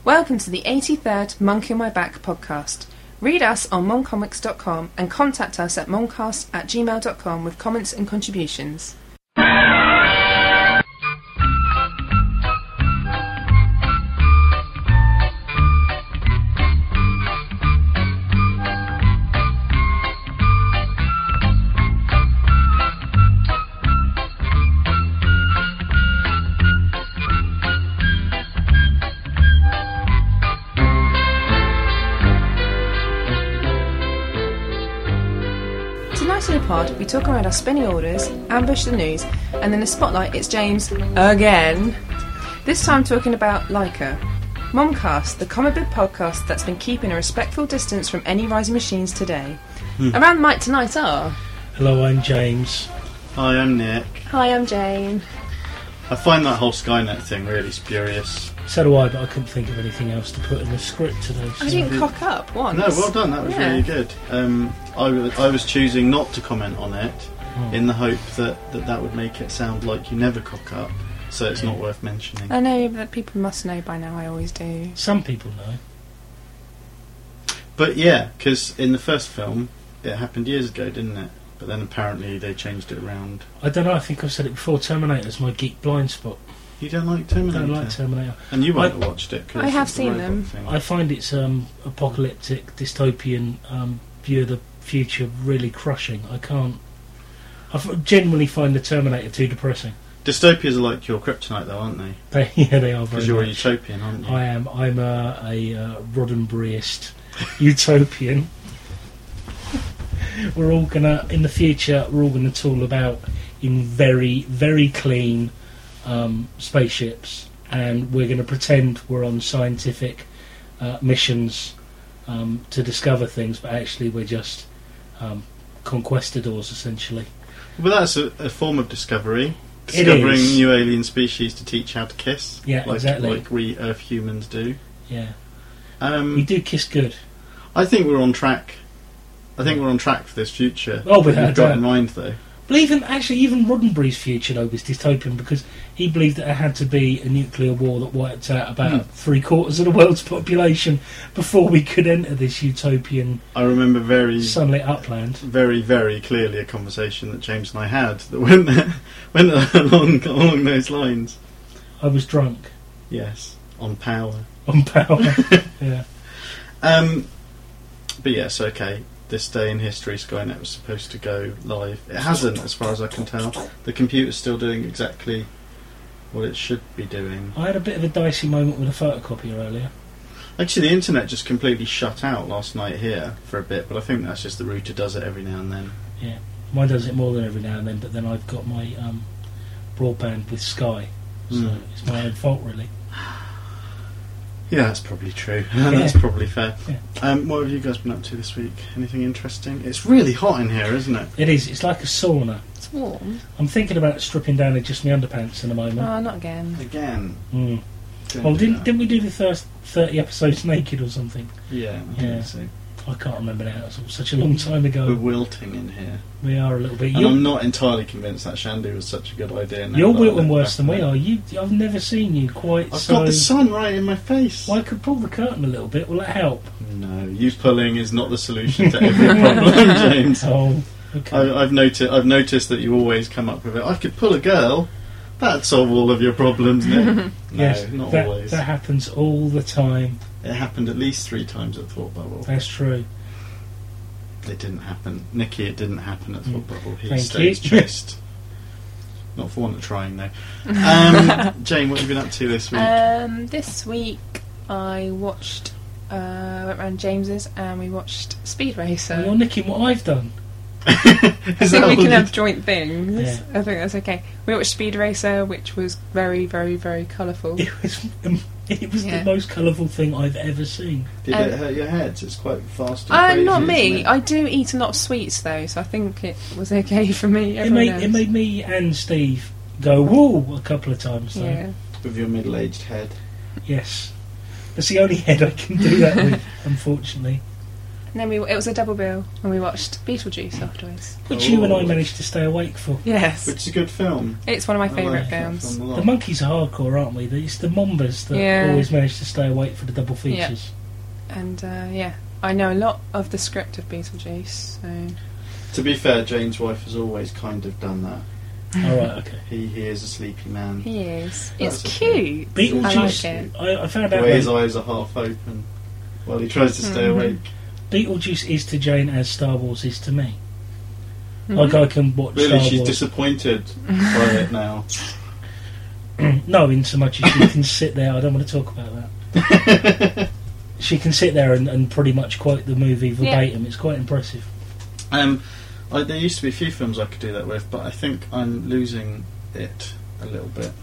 Welcome to the 83rd Monkey on My Back podcast. Read us on moncomics.com and contact us at moncast@gmail.com with comments and contributions. Tonight in the pod, we talk around our spinning orders, ambush the news, and in the spotlight it's James again. This time talking about Leica. Momcast, the comic book podcast that's been keeping a respectful distance from any rising machines today. Around the mic tonight are... Hello, I'm James. Hi, I'm Nick. Hi, I'm Jane. I find that whole Skynet thing really spurious. So do I, but I couldn't think of anything else to put in the script today. I didn't cock up once. No, well done, that was really good. I was choosing not to comment on it in the hope that would make it sound like you never cock up, so it's not worth mentioning. I know that people must know by now, I always do. Some people know. But yeah, because in the first film, it happened years ago, didn't it? But then apparently they changed it around. I don't know, I think I've said it before, Terminator's my geek blind spot. You don't like Terminator? I don't like Terminator. And you won't have watched it. I have seen them. I find its apocalyptic, dystopian view of the future really crushing. I genuinely find the Terminator too depressing. Dystopias are like your kryptonite though, aren't they? They are very Because you're a much. utopian, aren't you? I am. I'm a Roddenberryist utopian. We're all gonna, in the future, tool about in very, very clean spaceships, and we're going to pretend we're on scientific missions to discover things, but actually we're just conquistadors, essentially. Well, that's a form of discovery. It Discovering is. new alien species to teach how to kiss. Yeah, exactly. Like we Earth humans do. Yeah. We do kiss good. I think we're on track. I think we're on track for this future. Oh, that without you've got doubt. in mind, though. But even Roddenberry's future, though, was dystopian because he believed that there had to be a nuclear war that wiped out about 3/4 of the world's population before we could enter this utopian I remember very, sunlit upland. very, very clearly a conversation that James and I had that went along those lines. I was drunk. Yes, on power. On power. Yeah. But yes, okay. This day in history, Skynet was supposed to go live. It hasn't, as far as I can tell. The computer's still doing exactly what it should be doing. I had a bit of a dicey moment with a photocopier earlier. Actually, the internet just completely shut out last night here for a bit, but I think that's just the router does it every now and then. Yeah, mine does it more than every now and then, but then I've got my broadband with Sky, so it's my own fault, really. Yeah, that's probably true. That's probably fair. Yeah. What have you guys been up to this week? Anything interesting? It's really hot in here, isn't it? It is. It's like a sauna. It's warm. I'm thinking about stripping down to just my underpants in a moment. Oh, not again. Again. Well, didn't we do the first 30 episodes naked or something? Yeah, I Yeah. think so. I can't remember now. It was such a long time We're ago. wilting in here. We are a little bit. And I'm not entirely convinced that Shandy was such a good idea. now You're that I wilting look worse back than we on are. it. I've never seen you quite I've so... got the sun right in my face. Well, I could pull the curtain a little bit. Will that help? No, you pulling is not the solution to every problem, James. Oh, okay. I've noticed that you always come up with it. I could pull a girl. That'd solve all of your problems, Nick. No, Yes, not that, always. that happens all the time. It happened at least 3 times at Thought Bubble. That's true. It didn't happen. Nicky, it didn't happen at Thought Bubble. He Thank stayed you. chaste. Not for want of trying, though. Jane, what have you been up to this week? This week I watched, went round James's and we watched Speed Racer. Well, you're nicking what I've done. I think we can have it? joint things. Yeah. I think that's okay. We watched Speed Racer, which was very, very, very colourful. It was Yeah. the most colourful thing I've ever seen. Did it hurt your heads? It's quite fast and crazy, Not isn't me. it? I do eat a lot of sweets though, so I think it was okay for me. It made me and Steve go whoa a couple of times. Though. Yeah. With your middle-aged head. Yes, that's the only head I can do that with, unfortunately. And then it was a double bill, and we watched Beetlejuice afterwards. Which you and I managed to stay awake for. Yes. Which is a good film. It's one of my I favourite like that films. film a lot. The monkeys are hardcore, aren't we? It's the Mombas that always manage to stay awake for the double features. And, I know a lot of the script of Beetlejuice, so... To be fair, Jane's wife has always kind of done that. All right, okay. He is a sleepy man. He is. That's It's okay. cute. Beetlejuice, I like it. I found The out way his that eyes are half open while he tries to stay awake. Beetlejuice is to Jane as Star Wars is to me. Mhm. Like I can watch Really, Star she's Wars. disappointed by it now. No, in so much as she can sit there. I don't want to talk about that. She can sit there and pretty much quote the movie verbatim. It's quite impressive. There used to be a few films I could do that with, but I think I'm losing it a little bit.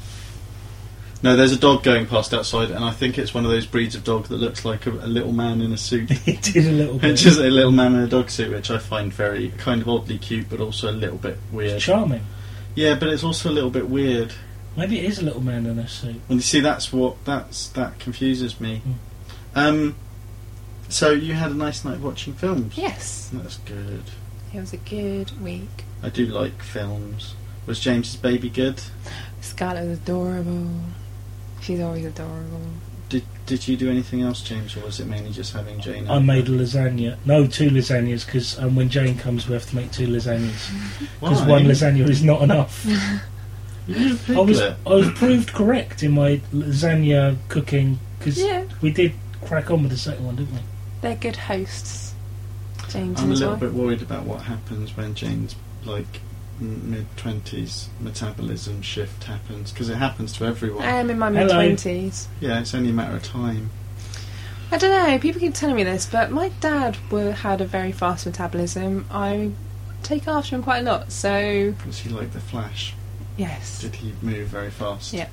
No, there's a dog going past outside, and I think it's one of those breeds of dog that looks like a little man in a suit. It did a little bit. It's just a little man in a dog suit, which I find very kind of oddly cute, but also a little bit weird. It's charming. Yeah, but it's also a little bit weird. Maybe it is a little man in a suit. And you see, that confuses me. Mm. So you had a nice night watching films. Yes. That's good. It was a good week. I do like films. Was James's baby good? Scarlett was adorable. She's always adorable. Did you do anything else, James, or was it mainly just having Jane? I made a lasagna. No, 2 lasagnas, because when Jane comes we have to make 2 lasagnas. Because Why? 1 lasagna is not enough. You did a I piglet. was proved correct in my lasagna cooking, because Yeah. we did crack on with the second one, didn't we? They're good hosts. James I'm and a his little wife. bit worried about what happens when Jane's mid-20s metabolism shift happens, because it happens to everyone. I am in my Hello. mid-20s. Yeah, it's only a matter of time. I don't know, people keep telling me this, but my dad had a very fast metabolism. I take after him quite a lot, so... Was he like the Flash? Yes. Did he move very fast? Yeah.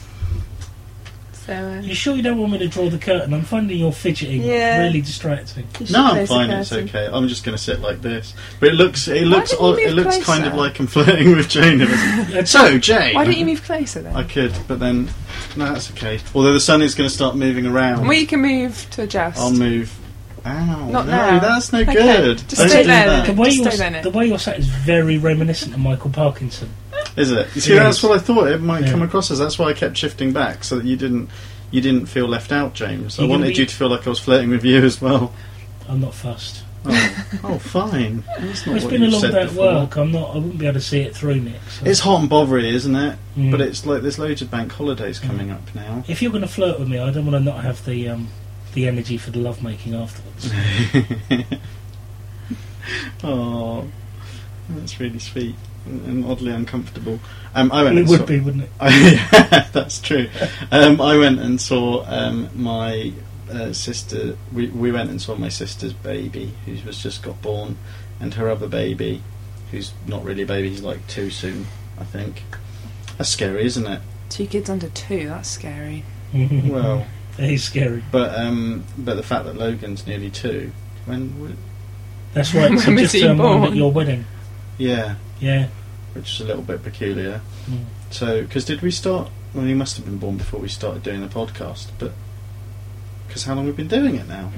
So, You sure you don't want me to draw the curtain? I'm finding your fidgeting Yeah. really distracting. you should No, I'm close the fine. It's curtain. okay. I'm just going to sit like this. But it looks didn't you move kind of closer? like I'm flirting with Jane. So, Jane. Why don't you move closer then? I could, but then no, that's okay. Although the sun is going to start moving around. We can move to adjust. I'll move. Ow! Not no, now. that's no Okay, good. just Don't stay do there that. then. The way, Just you're, stay there. the way you're sat is very reminiscent of Michael Parkinson. Is it? You see, It that's is. what I thought it might Yeah. come across as. That's why I kept shifting back, so that you didn't feel left out, James. I You're gonna wanted be- you to feel like I was flirting with you as well. I'm not fussed. Oh, fine. That's not It's what been a you long said day at before. work. I wouldn't be able to see it through, Nick. So. It's hot and bothery, isn't it? Mm. But it's like there's loads of bank holidays coming up now. If you're going to flirt with me, I don't want to not have the energy for the lovemaking afterwards. Oh, that's really sweet and oddly uncomfortable. I went. It and would saw- be, wouldn't it? Yeah, that's true. I went and saw my sister. We went and saw my sister's baby, who was just got born, and her other baby, who's not really a baby. He's like 2 soon, I think. That's scary, isn't it? 2 kids under 2, that's scary. Well, it is scary. but the fact that Logan's nearly 2. That's right. So When was just he turned 1 born? at your wedding. Yeah, Yeah. which is a little bit peculiar. Mm. So, because did we start? Well, he must have been born before we started doing the podcast, but because how long we've been doing it now?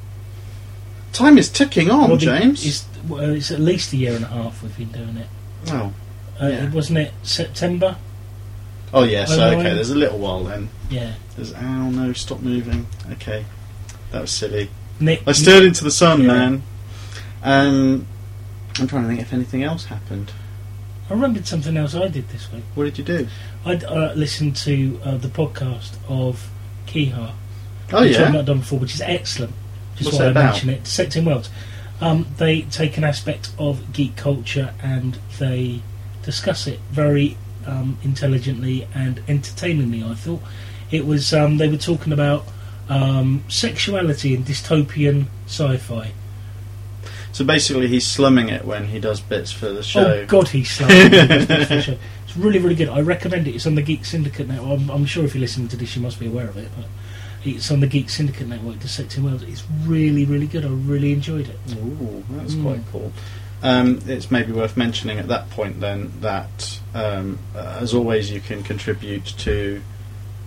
Time is ticking on, Well, James. It's at least a year and a half we've been doing it. Oh, yeah. Wasn't it September? oh yeah. So Oh, okay, right. there's a little while then. Yeah. There's ow no, stop moving. Okay, that was silly. Nick, I stared into the sun, Yeah. man. I'm trying to think if anything else happened. I remembered something else I did this week. What did you do? I listened to the podcast of Kihar, Oh which I've yeah. not done before, which is excellent. Just What's why it I about? mention it. Set in Worlds. They take an aspect of geek culture and they discuss it very intelligently and entertainingly. I thought it was. They were talking about sexuality in dystopian sci-fi. So basically, he's slumming it when he does bits for the show. Oh God, he's slamming it. It's really, really good. I recommend it. It's on the Geek Syndicate Network. I'm sure if you're listening to this, you must be aware of it. But it's on the Geek Syndicate Network. Dissecting Worlds. It's really, really good. I really enjoyed it. Ooh, that's Mm. quite cool. It's maybe worth mentioning at that point then that, as always, you can contribute to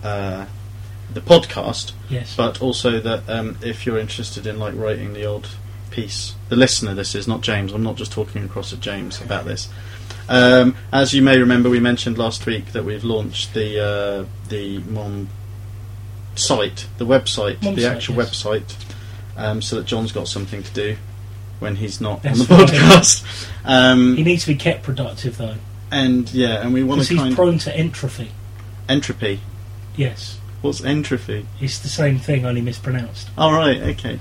the podcast, Yes. but also that if you're interested in like writing the odd piece. The listener, this is, not James. I'm not just talking across at James about this. As you may remember, we mentioned last week that we've launched the Mom site, the website, Mom the site, actual yes. website, so that John's got something to do when he's not That's on the right. podcast. He needs to be kept productive though, And we want because to he's prone to entropy. entropy. Yes, What's entropy? it's the same thing, only mispronounced. All right, okay.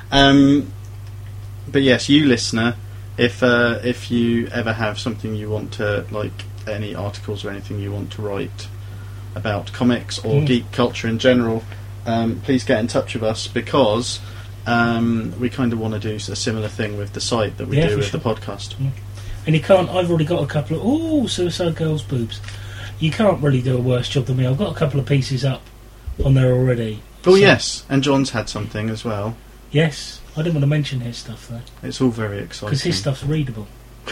But yes, you listener, if you ever have something you want to, like any articles or anything you want to write about comics or geek culture in general, please get in touch with us, because we kind of want to do a similar thing with the site that we Yeah, do for with sure. the podcast. And you can't. I've already got a couple of Suicide Girls boobs. You can't really do a worse job than me. I've got a couple of pieces up on there already. Oh So- yes, and John's had something as well. Yes, I didn't want to mention his stuff though, It's all very exciting. because his stuff's readable.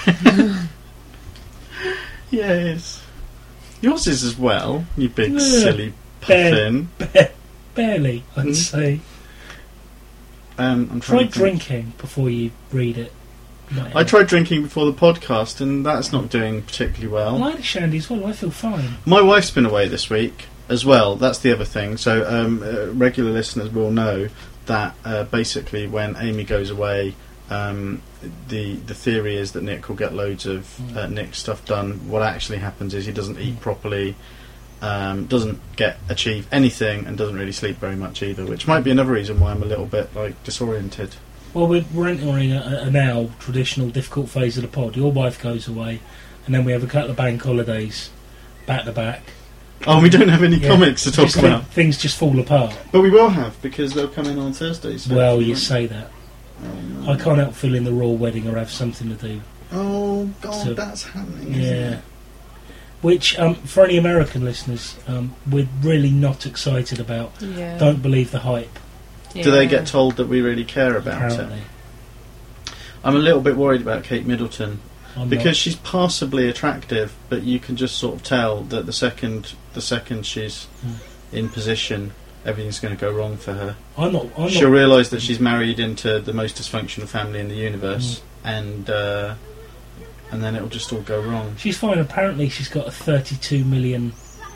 Yes. Yours is as well, you big Yeah. silly Bare- puffin. Barely, I'd Mm. say. I'm Try trying to think. drinking before you read it. Might I help. tried drinking before the podcast, and that's not doing particularly Well, well. I had a shandy as well. I feel fine. My wife's been away this week as well. That's the other thing. So regular listeners will know that basically when Amy goes away, the theory is that Nick will get loads of Nick's stuff done. What actually happens is he doesn't eat properly, doesn't achieve anything, and doesn't really sleep very much either, which might be another reason why I'm a little bit disoriented. Well, we're entering a now traditional difficult phase of the pod. Your wife goes away, and then we have a couple of bank holidays back to back. Oh, we don't have any Yeah. comics to talk Just about, Things just fall apart. but we will have, because they'll come in on Thursdays. Well, you say that. Oh, no. I can't help feeling the royal wedding or have something to do. Oh God, So- that's happening. Isn't Yeah. it? Which, for any American listeners, we're really not excited about. Yeah. Don't believe the hype, Do they get told that we really care about it? apparently. I'm a little bit worried about Kate Middleton, I'm because she's passably attractive, but you can just sort of tell that the second she's in position, everything's going to go wrong for her. I'm not. She'll realise that she's married into the most dysfunctional family in the universe, and then it'll just all go wrong. She's fine. Apparently, she's got a £32 million.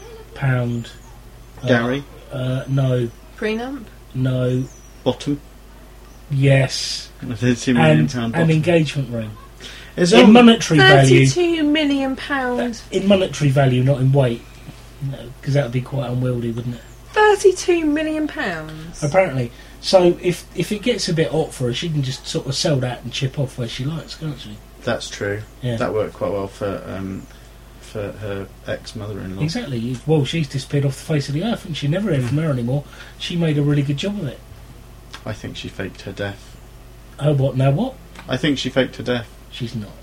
Gary, No. Prenup? No. bottom, Yes. £32 million And bottom. an engagement ring. Is In it? monetary value. £32 million. In monetary value, not in weight. Because that would be quite unwieldy, wouldn't it? £32 million. Apparently. So if it gets a bit hot for her, she can just sort of sell that and chip off where she likes, can't she? That's true. Yeah. That worked quite well for her ex-mother-in-law. Exactly. Well, she's disappeared off the face of the earth, and she never heard from her anymore. She made a really good job of it. I think she faked her death. Oh, what? Now what? I think she faked her death. She's not.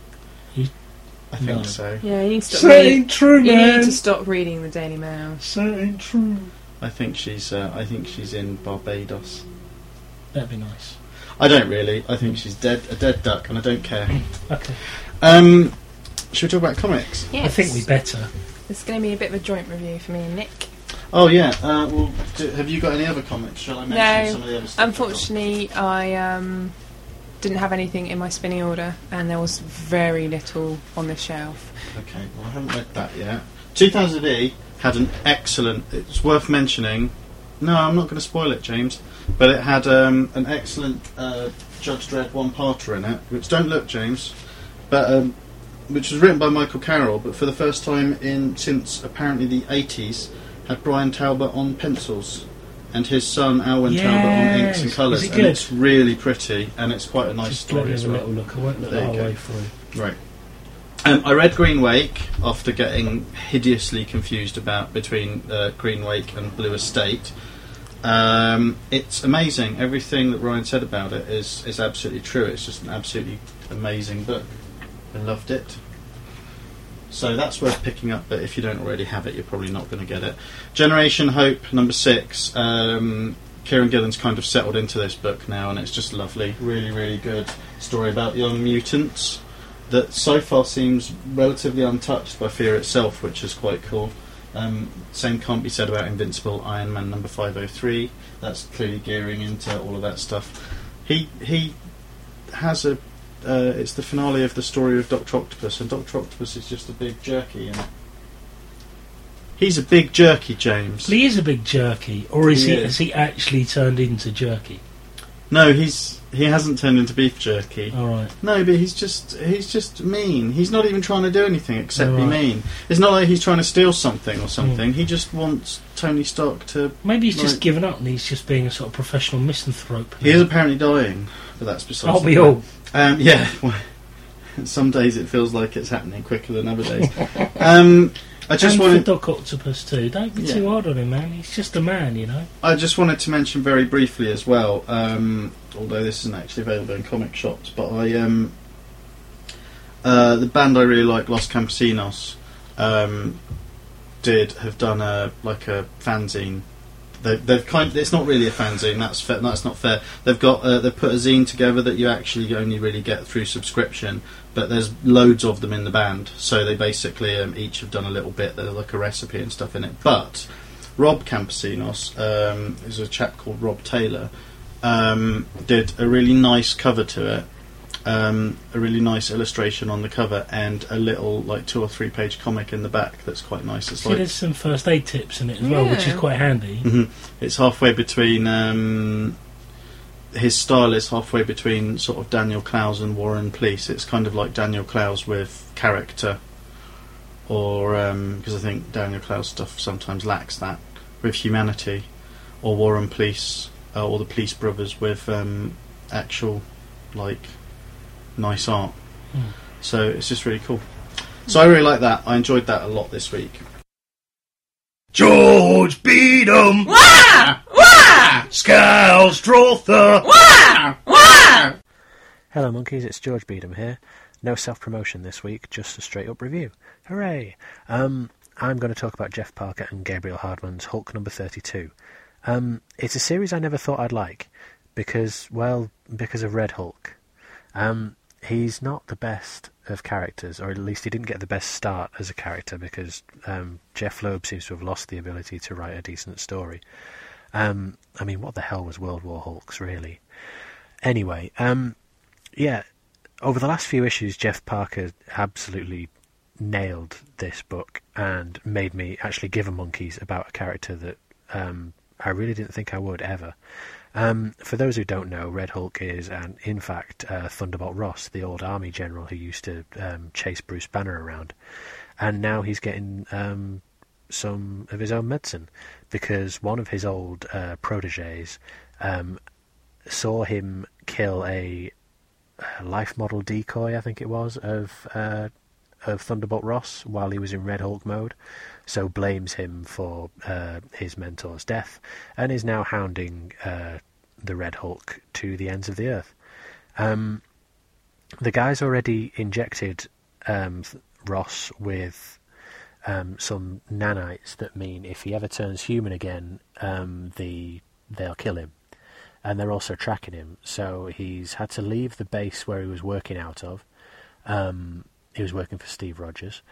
I think No. so. Yeah, you need to stop So reading. ain't true, You man. need to stop reading the Daily Mail. So ain't true. I think she's in Barbados. That'd be nice. I don't really. I think she's dead, a dead duck, and I don't care. Okay. Should we talk about comics? Yes. I think we better. It's going to be a bit of a joint review for me and Nick. Oh yeah. Well, have you got any other comics? Shall I mention No, some of the other stuff? Unfortunately, I didn't have anything in my spinning order, and there was very little on the shelf. Okay. Well, I haven't read that yet. 2000 AD had an excellent. It's worth mentioning. No, I'm not going to spoil it, James. But it had an excellent Judge Dredd one-parter in it. Which don't look, James. But which was written by Michael Carroll, but for the first time since apparently the 80s, had Brian Talbot on pencils and his son Alwyn Talbot on inks and Yes. colours, Is it and good? it's really pretty, and it's quite a nice Just let story me as have a well. little look. I won't look There the you whole go. way through. Right. I read Green Wake after getting hideously confused between Green Wake and Blue Estate. It's amazing. Everything that Ryan said about it is absolutely true. It's just an absolutely amazing book. I loved it. So that's worth picking up, but if you don't already have it, you're probably not going to get it. Generation Hope, number 6. Kieran Gillen's kind of settled into this book now, and it's just lovely. Really, really good story about young mutants that so far seems relatively untouched by Fear itself, which is quite cool. Same can't be said about Invincible Iron Man number 503. That's clearly gearing into all of that stuff. He has a. It's the finale of the story of Dr. Octopus, and Dr. Octopus is just a big jerky, and he's a big jerky, James. He is a big jerky, or has he actually turned into jerky? No, he hasn't turned into beef jerky. All right. No, but he's just mean. He's not even trying to do anything except be mean. It's not like he's trying to steal something or something. He just wants Tony Stark to. Maybe he's just given up and he's just being a sort of professional misanthrope. He is apparently dying, but that's besides. Aren't we all? Yeah. Some days it feels like it's happening quicker than other days. I just wanted for Doc Octopus too. Don't be too hard on him, man. He's just a man, you know. I just wanted to mention very briefly as well, although this isn't actually available in comic shops, but the band I really like, Los Campesinos, have done a fanzine. They've it's not really a fanzine. That's not fair. They've put a zine together that you actually only really get through subscription, but there's loads of them in the band. So they basically each have done a little bit. There's like a recipe and stuff in it. But Rob Campesinos, is a chap called Rob Taylor, did a really nice cover to it. A really nice illustration on the cover and a little 2 or 3 page comic in the back that's quite nice. It's there's some first aid tips in it as well, which is quite handy. Mm-hmm. It's halfway between his style is halfway between sort of Daniel Clowes and Warren Pleece. It's kind of like Daniel Clowes with character, or because I think Daniel Clowes stuff sometimes lacks that, with humanity, or Warren Pleece or the Pleece brothers with actual nice art. So it's just really cool. So I really like that. I enjoyed that a lot this week. George Beadham! Wah! Wah! Scouse Drother! Wah! Wah! Hello monkeys, it's George Beadham here. No self-promotion this week, just a straight-up review. Hooray! I'm going to talk about Jeff Parker and Gabriel Hardman's Hulk number 32. It's a series I never thought I'd like, because of Red Hulk. He's not the best of characters, or at least he didn't get the best start as a character, because Jeff Loeb seems to have lost the ability to write a decent story. I mean, what the hell was World War Hulks, really? Anyway, over the last few issues, Jeff Parker absolutely nailed this book and made me actually give a monkeys about a character that I really didn't think I would ever. For those who don't know, Red Hulk is, in fact, Thunderbolt Ross, the old army general who used to chase Bruce Banner around. And now he's getting some of his own medicine, because one of his old protégés saw him kill a life model decoy, I think it was, of Thunderbolt Ross while he was in Red Hulk mode, so blames him for his mentor's death, and is now hounding the Red Hulk to the ends of the earth. The guy's already injected Ross with some nanites that mean if he ever turns human again, they'll kill him. And they're also tracking him, so he's had to leave the base where he was working out of. He was working for Steve Rogers.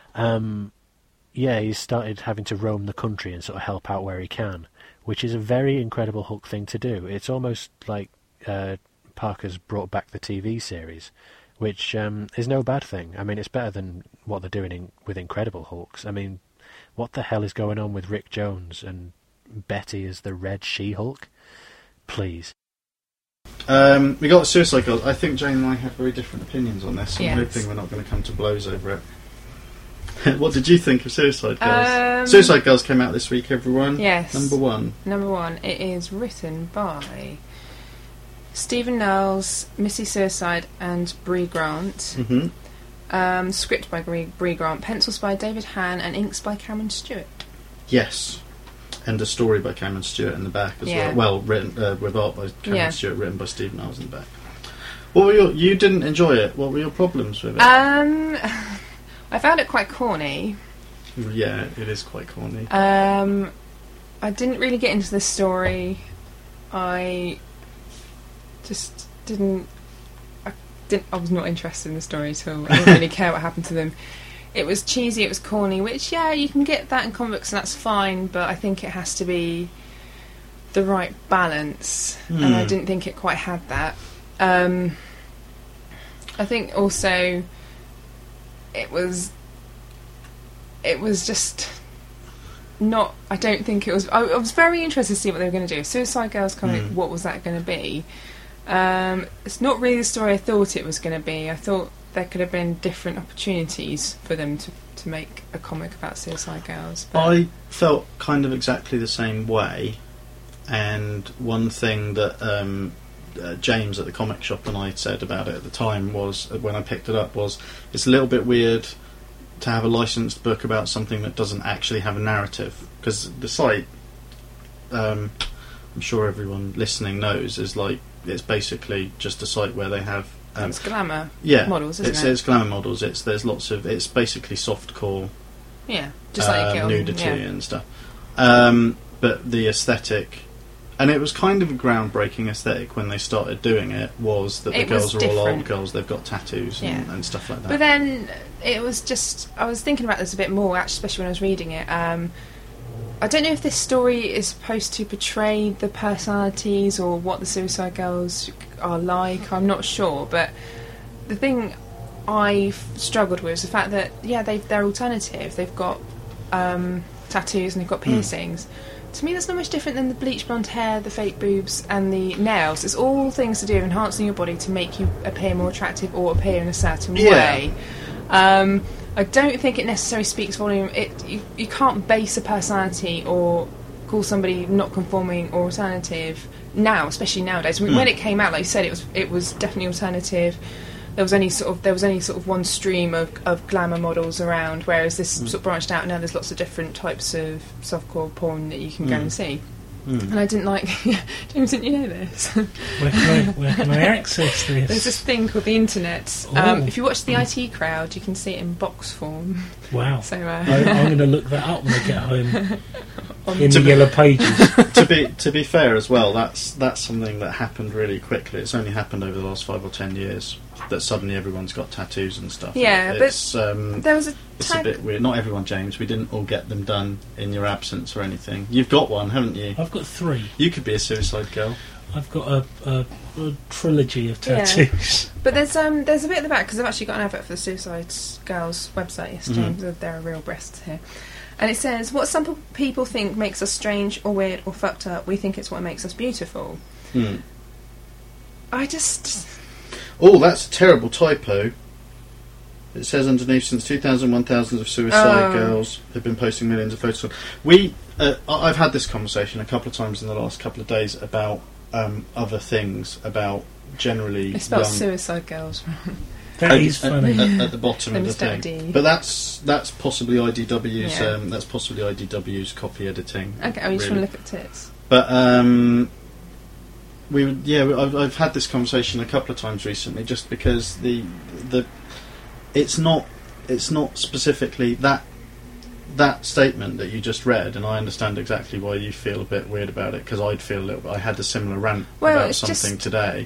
He's started having to roam the country and sort of help out where he can, which is a very Incredible Hulk thing to do. It's almost like Parker's brought back the TV series, which is no bad thing. I mean, it's better than what they're doing with Incredible Hulks. I mean, what the hell is going on with Rick Jones and Betty as the Red She-Hulk? Please. We got Suicide Girls. I think Jane and I have very different opinions on this. Yes. I'm hoping we're not going to come to blows over it. What did you think of Suicide Girls? Suicide Girls came out this week, everyone. Yes. Number one. It is written by Stephen Niles, Missy Suicide and Bree Grant. Mm-hmm. Script by Bree Grant, pencils by David Han, and inks by Cameron Stewart. Yes. And a story by Cameron Stewart in the back as well. Well, written with art by Cameron Stewart, written by Steve Niles in the back. What were you didn't enjoy it? What were your problems with it? I found it quite corny. Yeah, it is quite corny. I didn't really get into the story. I just didn't. I was not interested in the story at all. I didn't really care what happened to them. It was cheesy, it was corny, which, you can get that in comic books and that's fine, but I think it has to be the right balance, and I didn't think it quite had that. I think also it was just not. I don't think it was. I was very interested to see what they were going to do. Suicide Girls comic. What was that going to be? It's not really the story I thought it was going to be. I thought there could have been different opportunities for them to make a comic about Suicide Girls. But I felt kind of exactly the same way, and one thing that James at the comic shop and I said about it at the time was, when I picked it up, was it's a little bit weird to have a licensed book about something that doesn't actually have a narrative, because the site, I'm sure everyone listening knows, is like, it's basically just a site where they have it's glamour models, isn't it? It's glamour models. There's lots of, it's basically softcore, just like you nudity and stuff. But the aesthetic, and it was kind of a groundbreaking aesthetic when they started doing it, was that the girls are all old girls. They've got tattoos and stuff like that. But then it was just, I was thinking about this a bit more, actually, especially when I was reading it. I don't know if this story is supposed to portray the personalities or what the Suicide Girls are like. I'm not sure, but the thing I struggled with is the fact that they're alternative. They've got tattoos and they've got piercings. To me, that's not much different than the bleach blonde hair, the fake boobs, and the nails. It's all things to do with enhancing your body to make you appear more attractive or appear in a certain way. I don't think it necessarily speaks volume. You can't base a personality or call somebody not conforming or alternative now, especially nowadays. When it came out, like you said, it was definitely alternative. There was only sort of one stream of glamour models around, whereas this sort of branched out. Now there's lots of different types of softcore porn that you can go and see. And I didn't like... James, didn't you know this? Where can I access this? There's this thing called the internet. If you watch the IT Crowd, you can see it in box form. Wow. So I'm going to look that up when I get home. In the be- yellow pages. to be fair as well, that's something that happened really quickly. It's only happened over the last 5 or 10 years that suddenly everyone's got tattoos and stuff. Yeah, it's, but there was a it's tag... a bit weird. Not everyone, James. We didn't all get them done in your absence or anything. You've got one, haven't you? I've got 3. You could be a Suicide Girl. I've got a trilogy of tattoos. But there's a bit at the back, because I've actually got an advert for the Suicide Girls website. Yes, James, there are real breasts here. And it says, what some people think makes us strange or weird or fucked up, we think it's what makes us beautiful. I just... Oh, that's a terrible typo. It says underneath, since 2001, thousands of Suicide Girls have been posting millions of photos. I've had this conversation a couple of times in the last couple of days about other things, about generally... It spells Suicide Girls wrong. That is funny. At the bottom of the thing. D. But that's possibly IDW's that's possibly IDW's copy editing. Okay, I just want to look at tits. But I've had this conversation a couple of times recently, just because it's not specifically that statement that you just read, and I understand exactly why you feel a bit weird about it, because I'd feel a little bit. I had a similar rant about something today.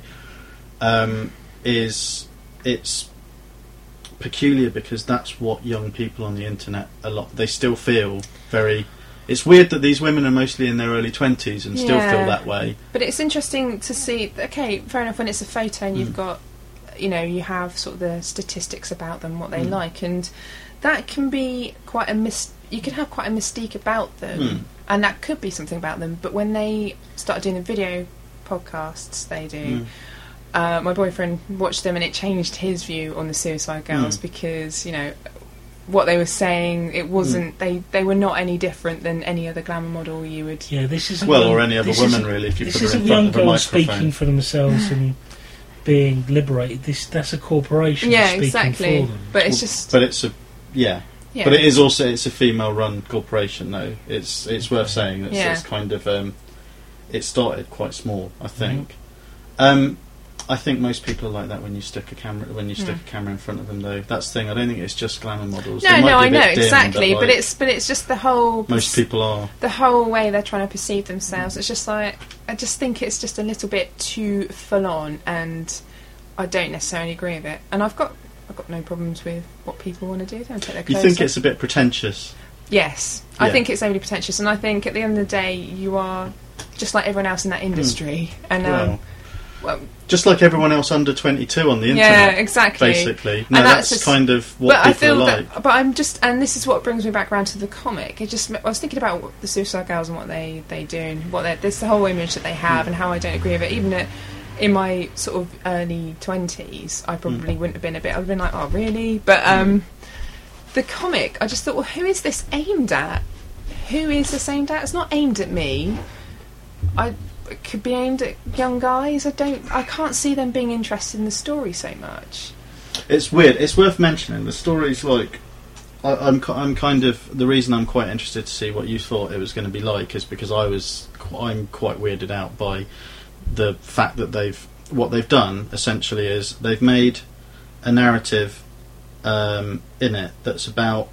It's peculiar because that's what young people on the internet they still feel very. It's weird that these women are mostly in their early 20s and still feel that way. But it's interesting to see. Okay, fair enough. When it's a photo and you've got, you have sort of the statistics about them, what they like, and that can be quite you could have quite a mystique about them, and that could be something about them. But when they start doing the video podcasts, they do. My boyfriend watched them and it changed his view on the Suicide Girls, because what they were saying, it wasn't they were not any different than any other glamour model you would. Yeah, this is or any other woman really. If you put her in front of a microphone, speaking for themselves and being liberated. That's a corporation. Speaking exactly. For them. But it's just. But it's a But it is also it's a female-run corporation, though. It's worth saying that it's kind of it started quite small, I think. I think most people are like that when you stick a camera in front of them, though. That's the thing. I don't think it's just glamour models. No, I know exactly, but it's just the whole. Most people are the whole way they're trying to perceive themselves. It's just like I just think it's just a little bit too full on, and I don't necessarily agree with it. And I've got no problems with what people want to do. They want to take their clothes You think off. it's a bit pretentious? Yes, I think it's overly pretentious, and I think at the end of the day, you are just like everyone else in that industry, and. well, just like everyone else under 22 on the internet. yeah, exactly. Basically, no, that's kind of what but people are like. But I'm just, and this is what brings me back around to the comic. I was thinking about what the Suicide Girls and what they do, and there's the whole image that they have, and how I don't agree with it. Even in my sort of early 20s, I probably wouldn't have been I'd have been like, oh really? But the comic, I just thought, well, who is this aimed at? Who is this aimed at? It's not aimed at me. It could be aimed at young guys. I can't see them being interested in the story so much. It's weird. It's worth mentioning. The story's like, I'm kind of, the reason I'm quite interested to see what you thought it was going to be like is because I'm quite weirded out by the fact that what they've done essentially is they've made a narrative in it that's about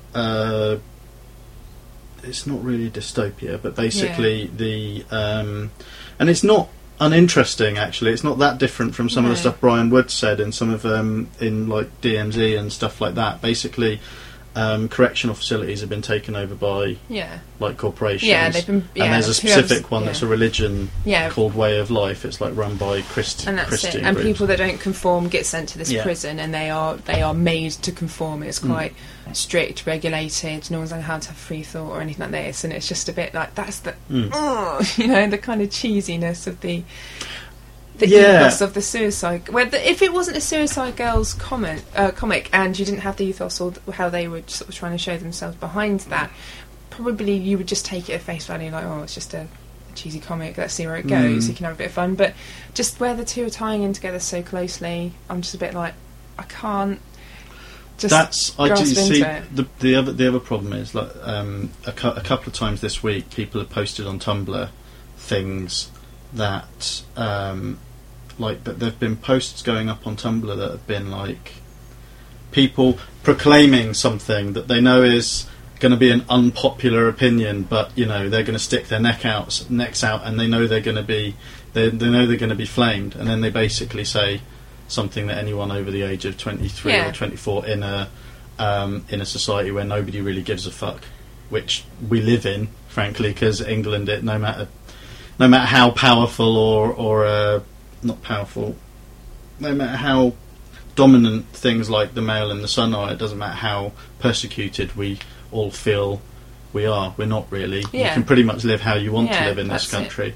it's not really dystopia, but basically and it's not uninteresting actually. It's not that different from some of the stuff Brian Wood said in some of in like DMZ and stuff like that. Basically, correctional facilities have been taken over by like corporations. Yeah, they've been. Yeah, and there's a specific one that's a religion called Way of Life. It's like run by Christian. And that's Christian it. And groups. people that don't conform get sent to this prison, and they are made to conform. It's quite strict, regulated. No one's allowed to have free thought or anything like this. And it's just a bit like that's the the kind of cheesiness of the ethos of the suicide. If it wasn't a Suicide Girls comic, and you didn't have the ethos or how they were sort of trying to show themselves behind that, probably you would just take it at face value, like, oh, it's just a cheesy comic. Let's see where it goes. You can have a bit of fun. But just where the two are tying in together so closely, I'm just a bit like, I can't. Just I do see it. the other problem is like a couple of times this week, people have posted on Tumblr things that but there've been posts going up on Tumblr that have been like people proclaiming something that they know is going to be an unpopular opinion, but they're going to stick their necks out, and they know they're going to be they know they're going to be flamed, and then they basically say something that anyone over the age of 23 or 24 in a society where nobody really gives a fuck, which we live in, frankly, because England, no matter how powerful or not powerful, no matter how dominant things like the Mail and the Sun are, it doesn't matter how persecuted we all feel we are. We're not really. You can pretty much live how you want to live in this country.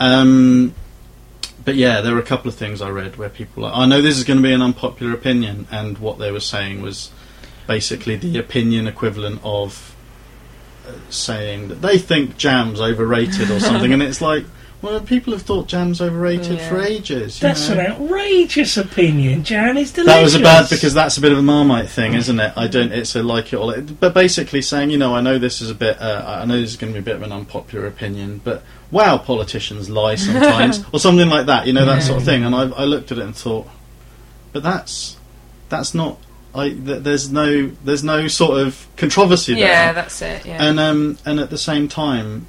But there were a couple of things I read where people I know this is going to be an unpopular opinion, and what they were saying was basically the opinion equivalent of saying that they think jam's overrated or something, and it's like, well, people have thought jam's overrated for ages. That's an outrageous opinion. Jam is delicious. That was because that's a bit of a Marmite thing, isn't it? It's a like it or but basically saying, I know this is a bit, I know this is going to be a bit of an unpopular opinion, but wow, politicians lie sometimes, or something like that. That sort of thing. And I looked at it and thought, but that's not. There's no sort of controversy there. Yeah, that's it. Yeah. And at the same time,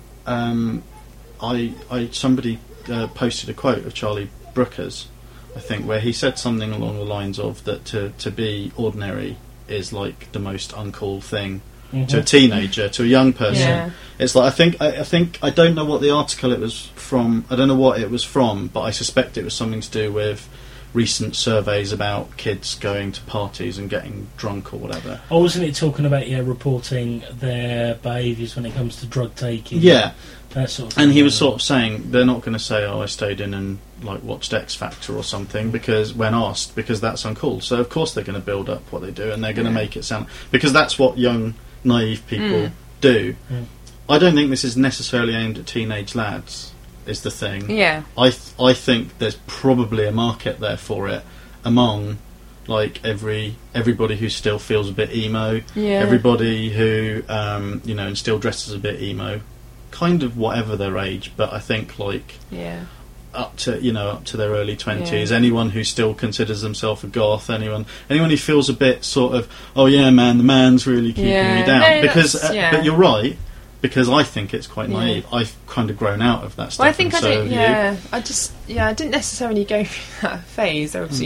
somebody posted a quote of Charlie Brooker's, I think, where he said something along the lines of that to be ordinary is like the most uncool thing to a teenager, to a young person. Yeah. It's like I think I don't know what the article it was from. I don't know what it was from, but I suspect it was something to do with recent surveys about kids going to parties and getting drunk or whatever. Oh, wasn't it talking about reporting their behaviours when it comes to drug taking? Yeah, that sort of thing. And he was sort of saying they're not going to say, "Oh, I stayed in and watched X Factor or something," because when asked, because that's uncool. So of course they're going to build up what they do, and they're going to make it sound, because that's what young, naive people do. I don't think this is necessarily aimed at teenage lads. Is the thing. Yeah. I think there's probably a market there for it among everybody who still feels a bit emo. Yeah. Everybody who and still dresses a bit emo, kind of whatever their age. But I think up to their early 20s. Anyone who still considers themselves a goth. Anyone who feels a bit sort of, oh yeah, man, the man's really keeping me down. No, because but you're right. Because I think it's quite naive. I've kind of grown out of that stuff. Well, I think I didn't necessarily go through that phase. Obviously,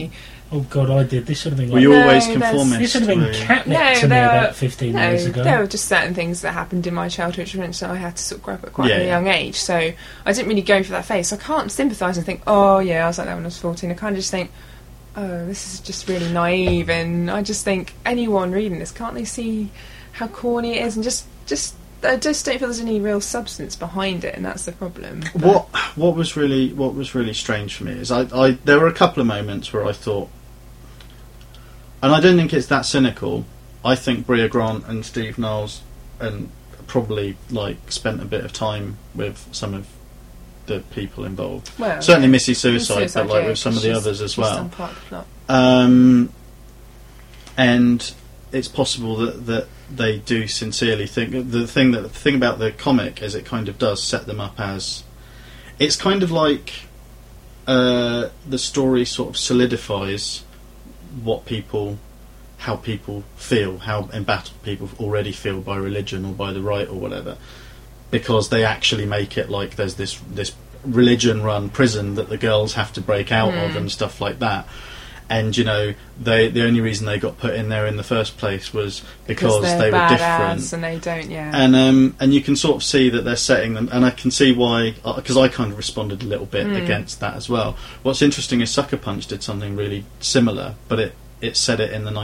Oh God, I did. This sort of thing. Were you No, always there's- conformist? This sort of thing Were you- catnip to me about 15 years ago. there were just certain things that happened in my childhood which I had to sort of grow up at quite Yeah, a yeah. young age. So I didn't really go for that phase. So I can't sympathise and think, oh yeah, I was like that when I was 14. I kind of just think, oh, this is just really naive. And I just think anyone reading this, can't they see how corny it is? And just I just don't feel there's any real substance behind it, and that's the problem. But- What was really strange for me is I there were a couple of moments where I thought, and I don't think it's that cynical. I think Bria Grant and Steve Niles and probably spent a bit of time with some of the people involved. well, Certainly yeah. Missy Suicide, but yeah, with some of the she's- others as she's well. done part of the plot. And it's possible that they do sincerely think the thing about the comic is it kind of does set them up as it's kind of like the story sort of solidifies how people feel, how embattled people already feel by religion or by the right or whatever, because they actually make it like there's this religion-run prison that the girls have to break out of and stuff like that. And the only reason they got put in there in the first place was because they're they were badass different. and they don't, yeah. And you can sort of see that they're setting them, and I can see why, because I kind of responded a little bit against that as well. What's interesting is Sucker Punch did something really similar, but it said it in the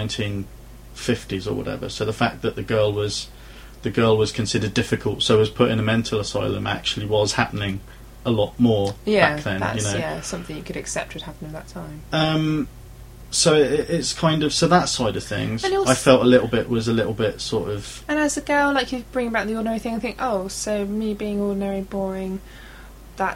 1950s or whatever. So the fact that the girl was considered difficult, so was put in a mental asylum, actually was happening a lot more back then. That's something you could accept would happen at that time. So it's kind of that side of things. And also- I felt was a little bit sort of. And as a girl, like, you bring back the ordinary thing and think, oh, so me being ordinary, boring, that,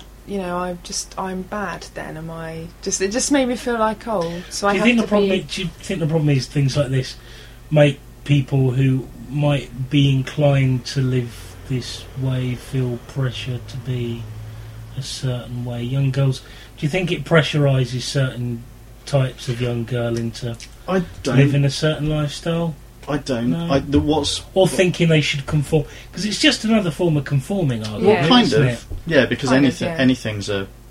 I'm bad then, am I? It just made me feel like, oh, so I Do you have think to the problem? be... Do you think the problem is things like this make people who might be inclined to live this way feel pressure to be a certain way? Young girls, do you think it pressurises certain types of young girl into I don't. living a certain lifestyle? I don't. No. Or thinking they should conform, because it's just another form of conforming, arguably. Yeah. Kind isn't of. it? Yeah, because Kind of, yeah. anything's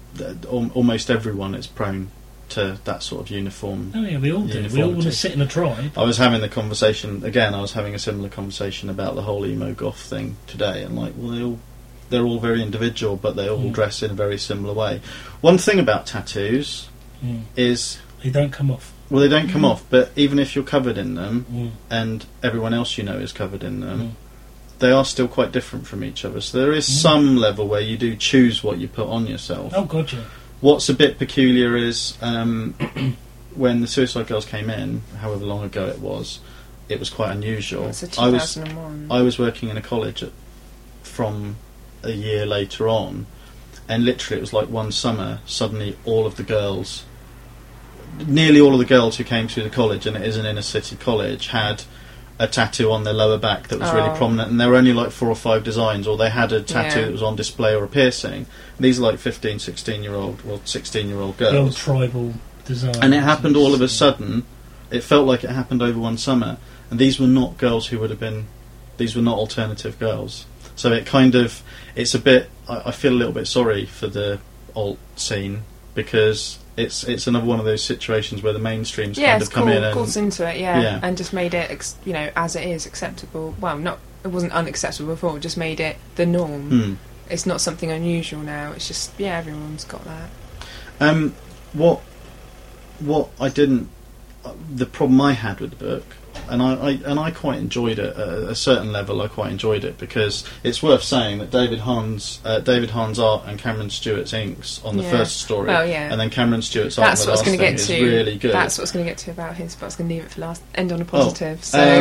almost everyone is prone to that sort of uniform. Oh yeah, we all do. We all want to sit in a tribe. I was having the conversation again. I was having a similar conversation about the whole emo goth thing today, and they're all very individual, but they all dress in a very similar way. One thing about tattoos is They don't come off. well, they don't come off, but even if you're covered in them, Mm. and everyone else is covered in them, they are still quite different from each other. So there is some level where you do choose what you put on yourself. Oh god, yeah. What's a bit peculiar is when the Suicide Girls came in, however long ago it was quite unusual. It's a 2001. I was working in a college from a year later on, and literally it was like one summer, suddenly nearly all of the girls who came through the college, and it is an inner city college, had a tattoo on their lower back that was really prominent, and there were only like 4 or 5 designs, or they had a tattoo that was on display or a piercing. These are like 15, 16-year-old, well, 16-year-old The old girls. tribal design. And it happened all of a sudden. It felt like it happened over one summer, and these were not girls who would have been. These were not alternative girls. So it's a bit. I feel a little bit sorry for the alt scene, because it's another one of those situations where the mainstream's kind of come in and calls into it, and just made it, as it is acceptable. Well, it wasn't unacceptable before. Just made it the norm. It's not something unusual now. It's just everyone's got that. What I didn't. The problem I had with the book, and I quite enjoyed it at a certain level. I quite enjoyed it because it's worth saying that David Hahn's art and Cameron Stewart's inks on the first story, and then Cameron Stewart's art on the last thing is really good. That's what I was going to get to about his, but I was going to leave it for last. End on a positive.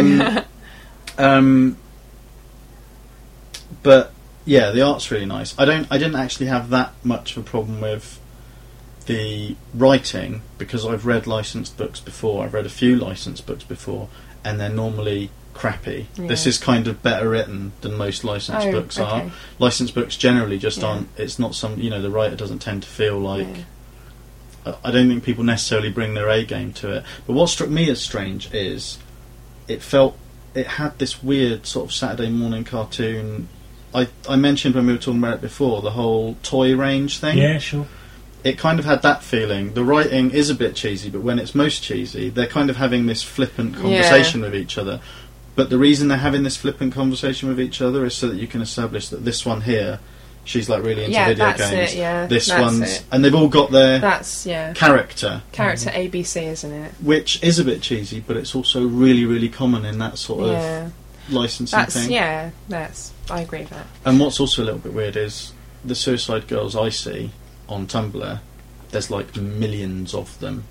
But yeah, the art's really nice. I didn't actually have that much of a problem with the writing, because I've read licensed books before. I've read a few licensed books before, and they're normally crappy. This is kind of better written than most licensed books are. Licensed books generally just aren't. It's not the writer doesn't tend to feel like. I don't think people necessarily bring their A game to it. But what struck me as strange is it had this weird sort of Saturday morning cartoon. I mentioned when we were talking about it before, the whole toy range thing. Yeah, sure. it kind of had that feeling. The writing is a bit cheesy, but when it's most cheesy, they're kind of having this flippant conversation with each other. But the reason they're having this flippant conversation with each other is so that you can establish that this one here, she's like really into video that's games. it, yeah, this that's one's, it. and they've all got their That's character, ABC, isn't it? which is a bit cheesy, but it's also really, really common in that sort Yeah, of licensing that's thing. I agree with that. And what's also a little bit weird is the Suicide Girls I see on Tumblr. There's like millions of them.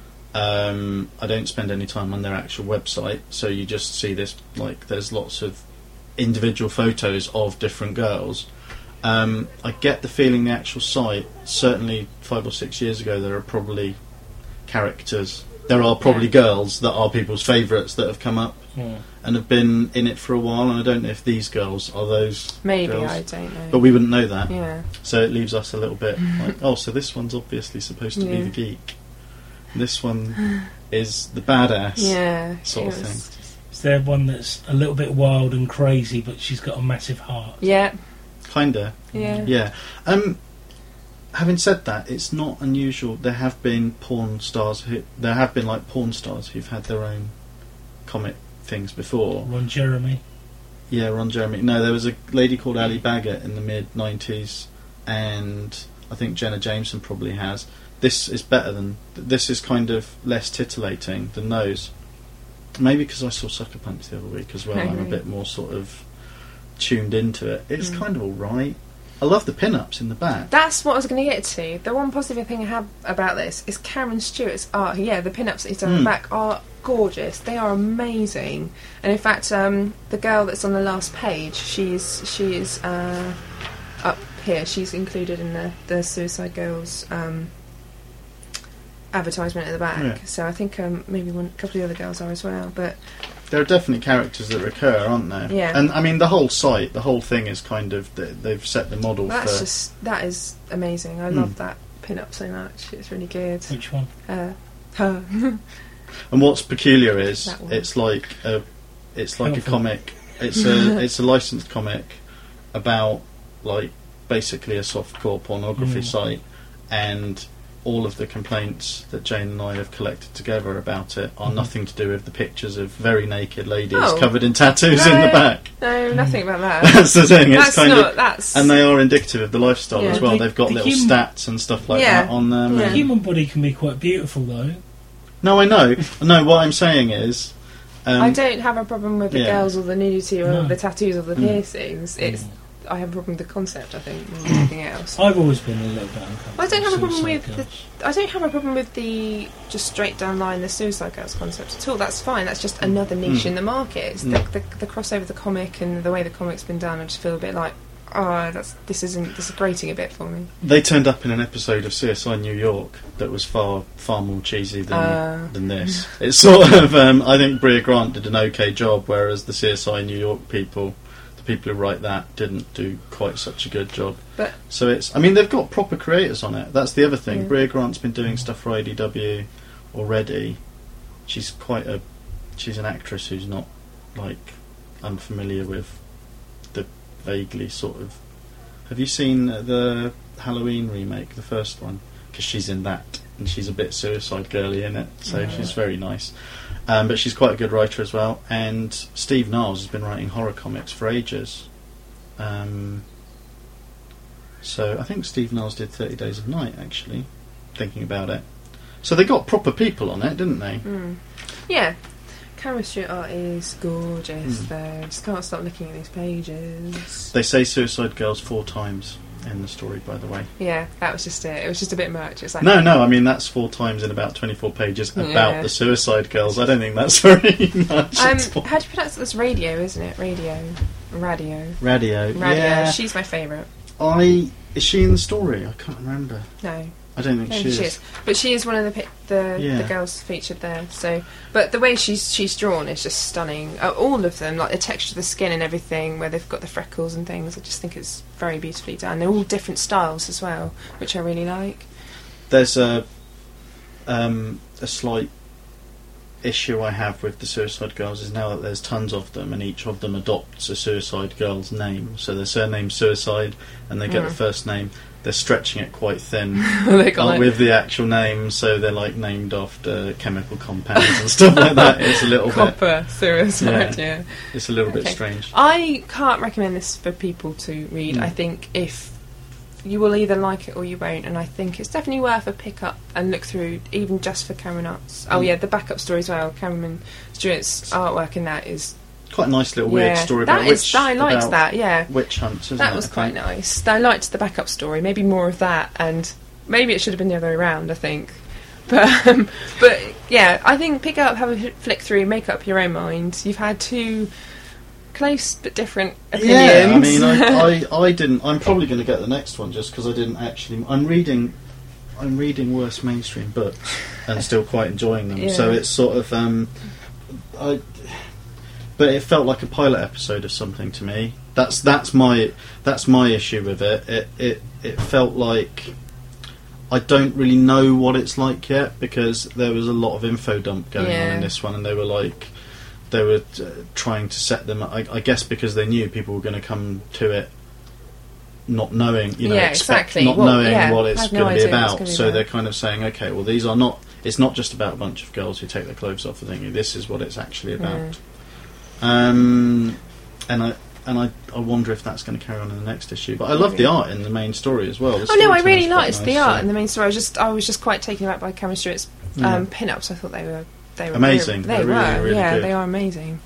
I don't spend any time on their actual website, so you just see this, like, there's lots of individual photos of different girls. I get the feeling the actual site, certainly 5 or 6 years ago, there are probably characters, there are probably girls that are people's favourites that have come up and have been in it for a while, and I don't know if these girls are those Maybe, girls. I don't know. But we wouldn't know that. Yeah. So it leaves us a little bit like, oh, so this one's obviously supposed to be the geek. This one is the badass sort of thing. Is there one that's a little bit wild and crazy, but she's got a massive heart? Yeah. Kinda. Yeah. Yeah. Having said that, it's not unusual. There have been porn stars who've had their own comic things before. Ron Jeremy. Yeah, Ron Jeremy. No, there was a lady called Ali Baggett in the mid-90s, and I think Jenna Jameson probably has. This is better than... This is kind of less titillating than those. Maybe because I saw Sucker Punch the other week as well. I'm a bit more sort of tuned into it. It's kind of alright. I love the pin-ups in the back. That's what I was going to get to. The one positive thing I have about this is Cameron Stewart's art. Yeah, the pin-ups that he's done on the back are gorgeous. They are amazing. And in fact, the girl that's on the last page, she is up here. She's included in the Suicide Girls advertisement at the back. Yeah. So I think maybe a couple of the other girls are as well. But There are definitely characters that recur, aren't there? Yeah. And I mean, the whole site, the whole thing is kind of... They've set the model that for... is amazing. I love that pin-up so much. It's really good. Which one? Her. And what's peculiar is That one. it's like a Helpful. comic. It's a licensed comic about, like, basically a softcore pornography site, and all of the complaints that Jane and I have collected together about it are nothing to do with the pictures of very naked ladies covered in tattoos in the back. No, nothing about that. That's the thing. It's That's kind not. of, That's and they are indicative of the lifestyle Yeah. as well. The- They've got the little human- stats and stuff like Yeah. that on them. Yeah. The and- human body can be quite beautiful, though. No, I know. No, what I'm saying is, I don't have a problem with the yeah. girls or the nudity or No. the tattoos or the piercings. I have a problem with the concept, I think, more than anything else. I've always been a little bit uncomfortable. I don't have a problem Suicide with Girls. I don't have a problem with the just straight down line the Suicide Girls concept at all. That's fine. That's just another niche in the market. It's the crossover, the comic, and the way the comic's been done. I just feel a bit like, this is grating a bit for me. they turned up in an episode of CSI New York that was far more cheesy than this. It's sort of, I think Brea Grant did an okay job, whereas the CSI New York people, the people who write that, didn't do quite such a good job. But So it's, I mean, they've got proper creators on it. That's the other thing. Yeah. Brea Grant's been doing stuff for IDW already. She's she's an actress who's not, like, unfamiliar with the vaguely sort of... Have you seen the Halloween remake, the first one? Because she's in that, and she's a bit Suicide Girly in it, so she's very nice. But she's quite a good writer as well. And Steve Niles has been writing horror comics for ages. So I think Steve Niles did 30 Days of Night, actually, thinking about it. So they got proper people on it, didn't they? yeah, Cameron Stewart art is gorgeous. Though just can't stop looking at these pages. They say Suicide Girls 4 times in the story, by the way. Yeah, that was just it. It was just a bit much. It's like No, I mean, that's 4 times in about 24 pages about Yeah. the Suicide Girls. I don't think that's very much at all. how do you pronounce it? That's radio, isn't it? Radio. Radio. Yeah. She's my favourite. Is she in the story? I can't remember. No, I don't think she is. But she is one of the Yeah. girls featured there. So, but the way she's drawn is just stunning. All of them, like the texture of the skin and everything, where they've got the freckles and things. I just think it's very beautifully done. They're all different styles as well, which I really like. There's a slight issue I have with the Suicide Girls is now that there's tons of them, and each of them adopts a Suicide Girl's name. So their surname's Suicide, and they get the first name. they're stretching it quite thin They got with the actual names, so they're like named after chemical compounds and stuff like that. It's a little bit, copper suicide. Yeah. it's a little bit Okay. strange. I can't recommend this for people to read. Mm. I think if you will either like it or you won't, and I think it's definitely worth a pick up and look through, even just for Cameron Arts. Oh Mm. yeah, the backup story as well. Cameron Stewart's artwork in that is Quite a nice little weird story that about is- I liked about that. Yeah, witch hunts. Isn't that it, was I quite think? nice. I liked the backup story. Maybe more of that, and maybe it should have been the other way around. I think, but yeah, I think pick it up, have a flick through, make up your own mind. You've had two close but different opinions. Yeah, I mean, I didn't. I'm probably going to get the next one just because I didn't actually. I'm reading worse mainstream books and still quite enjoying them. Yeah. So it's sort of, but it felt like a pilot episode of something to me. That's my issue with it. It felt like I don't really know what it's like yet because there was a lot of info dump going on in this one, and they were trying to set them. I guess because they knew people were going to come to it not knowing, exactly. not knowing what it's I had no going to be idea what it's about. gonna be So about. they're kind of saying, okay, well, these are not. It's not just about a bunch of girls who take their clothes off and thinking this is what it's actually about. And I wonder if that's going to carry on in the next issue. But I love the art in the main story as well. The Oh no, I storytelling's really quite liked nice, the art so- in the main story. I was just quite taken aback by Cameron Stewart's Yeah. pin-ups. I thought they were Amazing. They They're were, really, really yeah, good. they are amazing.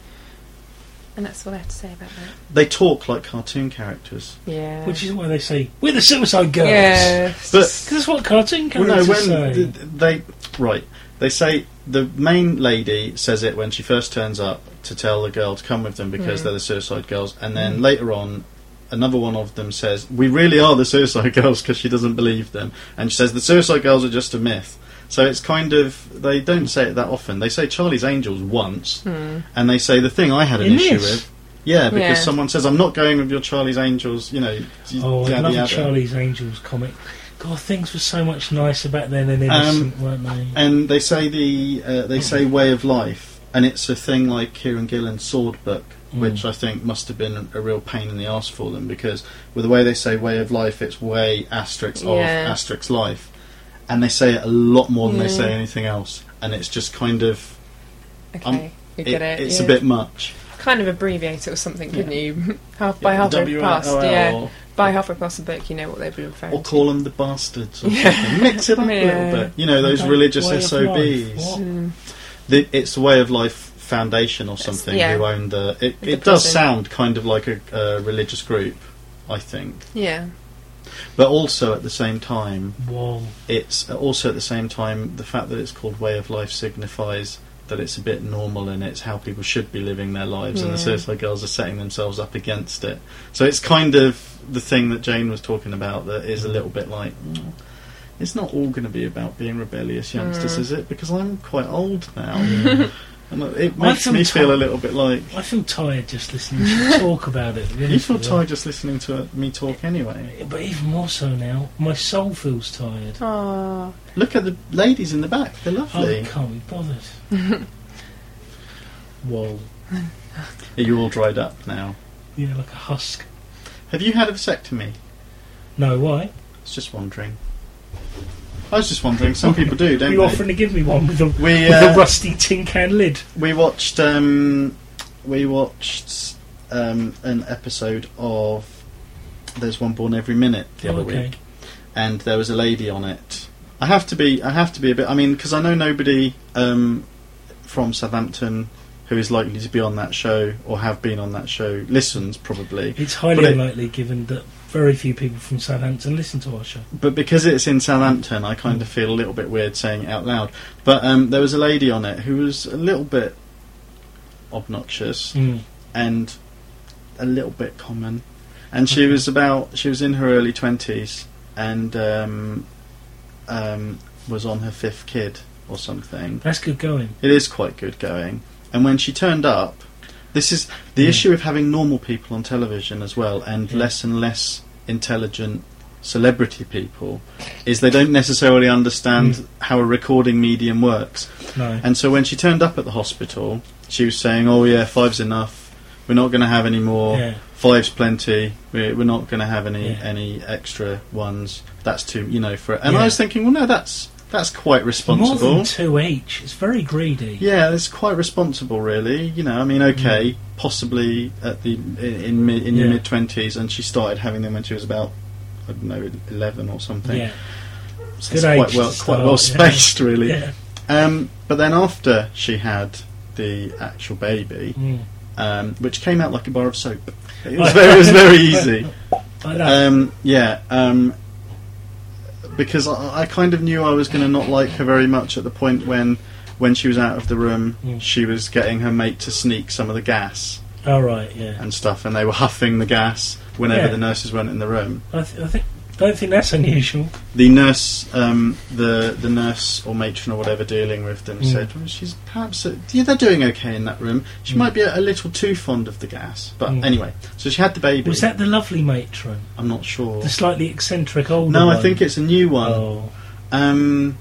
And that's all I have to say about that. They talk like cartoon characters. Yeah, Which is why they say, we're the Suicide Girls. yeah, But- Because that's what cartoon Well, no, characters when say. they say the main lady says it when she first turns up to tell the girl to come with them because they're the Suicide Girls, and then later on, another one of them says, "We really are the Suicide Girls," because she doesn't believe them, and she says the Suicide Girls are just a myth. So it's kind of, they don't say it that often. They say Charlie's Angels once, and they say the thing I had an In issue this? with. Yeah, because Yeah. someone says, "I'm not going with your Charlie's Angels," Oh, I yada, love the yada. Charlie's Angels comic. God, things were so much nicer back then and innocent, weren't they? And they say they say Way of Life, and it's a thing like Kieran Gillen's Sword book, which I think must have been a real pain in the arse for them, because with the way they say Way of Life, it's way asterisk of asterisk life, and they say it a lot more than they say anything else, and it's just kind of okay, you get it. it's yeah. a bit much. Kind of abbreviate it or something, couldn't you? By halfway past, WNOL, by halfway past the book, you know what they'd be referring or to. call them the bastards, or something. Mix it up a little bit. You know, those Okay, religious Way of SOBs. Life. What? It's the Way of Life Foundation or something yeah. who own the. It The does prison. sound kind of like a religious group, I think. Yeah, But also at the same time, Whoa. it's also at the same time the fact that it's called Way of Life signifies that it's a bit normal and it's how people should be living their lives, and the Yeah. Suicide Girls are setting themselves up against it. So it's kind of the thing that Jane was talking about that is a little bit like, it's not all going to be about being rebellious youngsters, is it? Because I'm quite old now. And it makes feel me feel a tired. little bit like... I feel tired just listening to you talk about it. You feel tired just listening to me talk anyway. But even more so now, my soul feels tired. oh, Look at the ladies in the back, they're I lovely. can't be bothered. Whoa. Are you all dried up now? Yeah, like a husk. Have you had a vasectomy? No, why? I was just wondering. I was just wondering. Some people do, don't you they? offering to give me one with a, We, with a rusty tin can lid? We watched an episode of There's One Born Every Minute the other week, and there was a lady on it. I have to be a bit. I mean, because I know nobody from Southampton who is likely to be on that show or have been on that show listens probably. It's highly But unlikely, given that very few people from Southampton listen to our show. But because it's in Southampton, I kind of feel a little bit weird saying it out loud. But there was a lady on it who was a little bit obnoxious and a little bit common. And she was in her early 20s and was on her 5th kid or something. That's good going. It is quite good going. And when she turned up, this is the issue of having normal people on television as well, and less intelligent celebrity people, is they don't necessarily understand how a recording medium works. No. And so when she turned up at the hospital, she was saying, "Oh yeah, 5's enough. We're not going to have any more. Yeah. 5's plenty. We're not going to have any Yeah. extra ones." that's too, for it. And Yeah. I was thinking, well, no, that's quite responsible. More than 2 each. It's very greedy. Yeah, it's quite responsible, really. Okay, possibly at in your mid-20s, and she started having them when she was about, I don't know, 11 or something. Yeah. So Good it's age quite to well start, spaced, really. Yeah. But then after she had the actual baby, which came out like a bar of soap, it was very easy. I know. Because I kind of knew I was going to not like her very much at the point when she was out of the room. She was getting her mate to sneak some of the gas Oh, right, yeah. and stuff, and they were huffing the gas whenever Yeah. the nurses weren't in the room. Don't think that's unusual. The nurse, the nurse or matron or whatever dealing with them said, well, she's perhaps they're doing okay in that room. She might be a little too fond of the gas, but anyway. So she had the baby. Was that the lovely matron? I'm not sure. The slightly eccentric older No, one? I think it's a new one. Oh.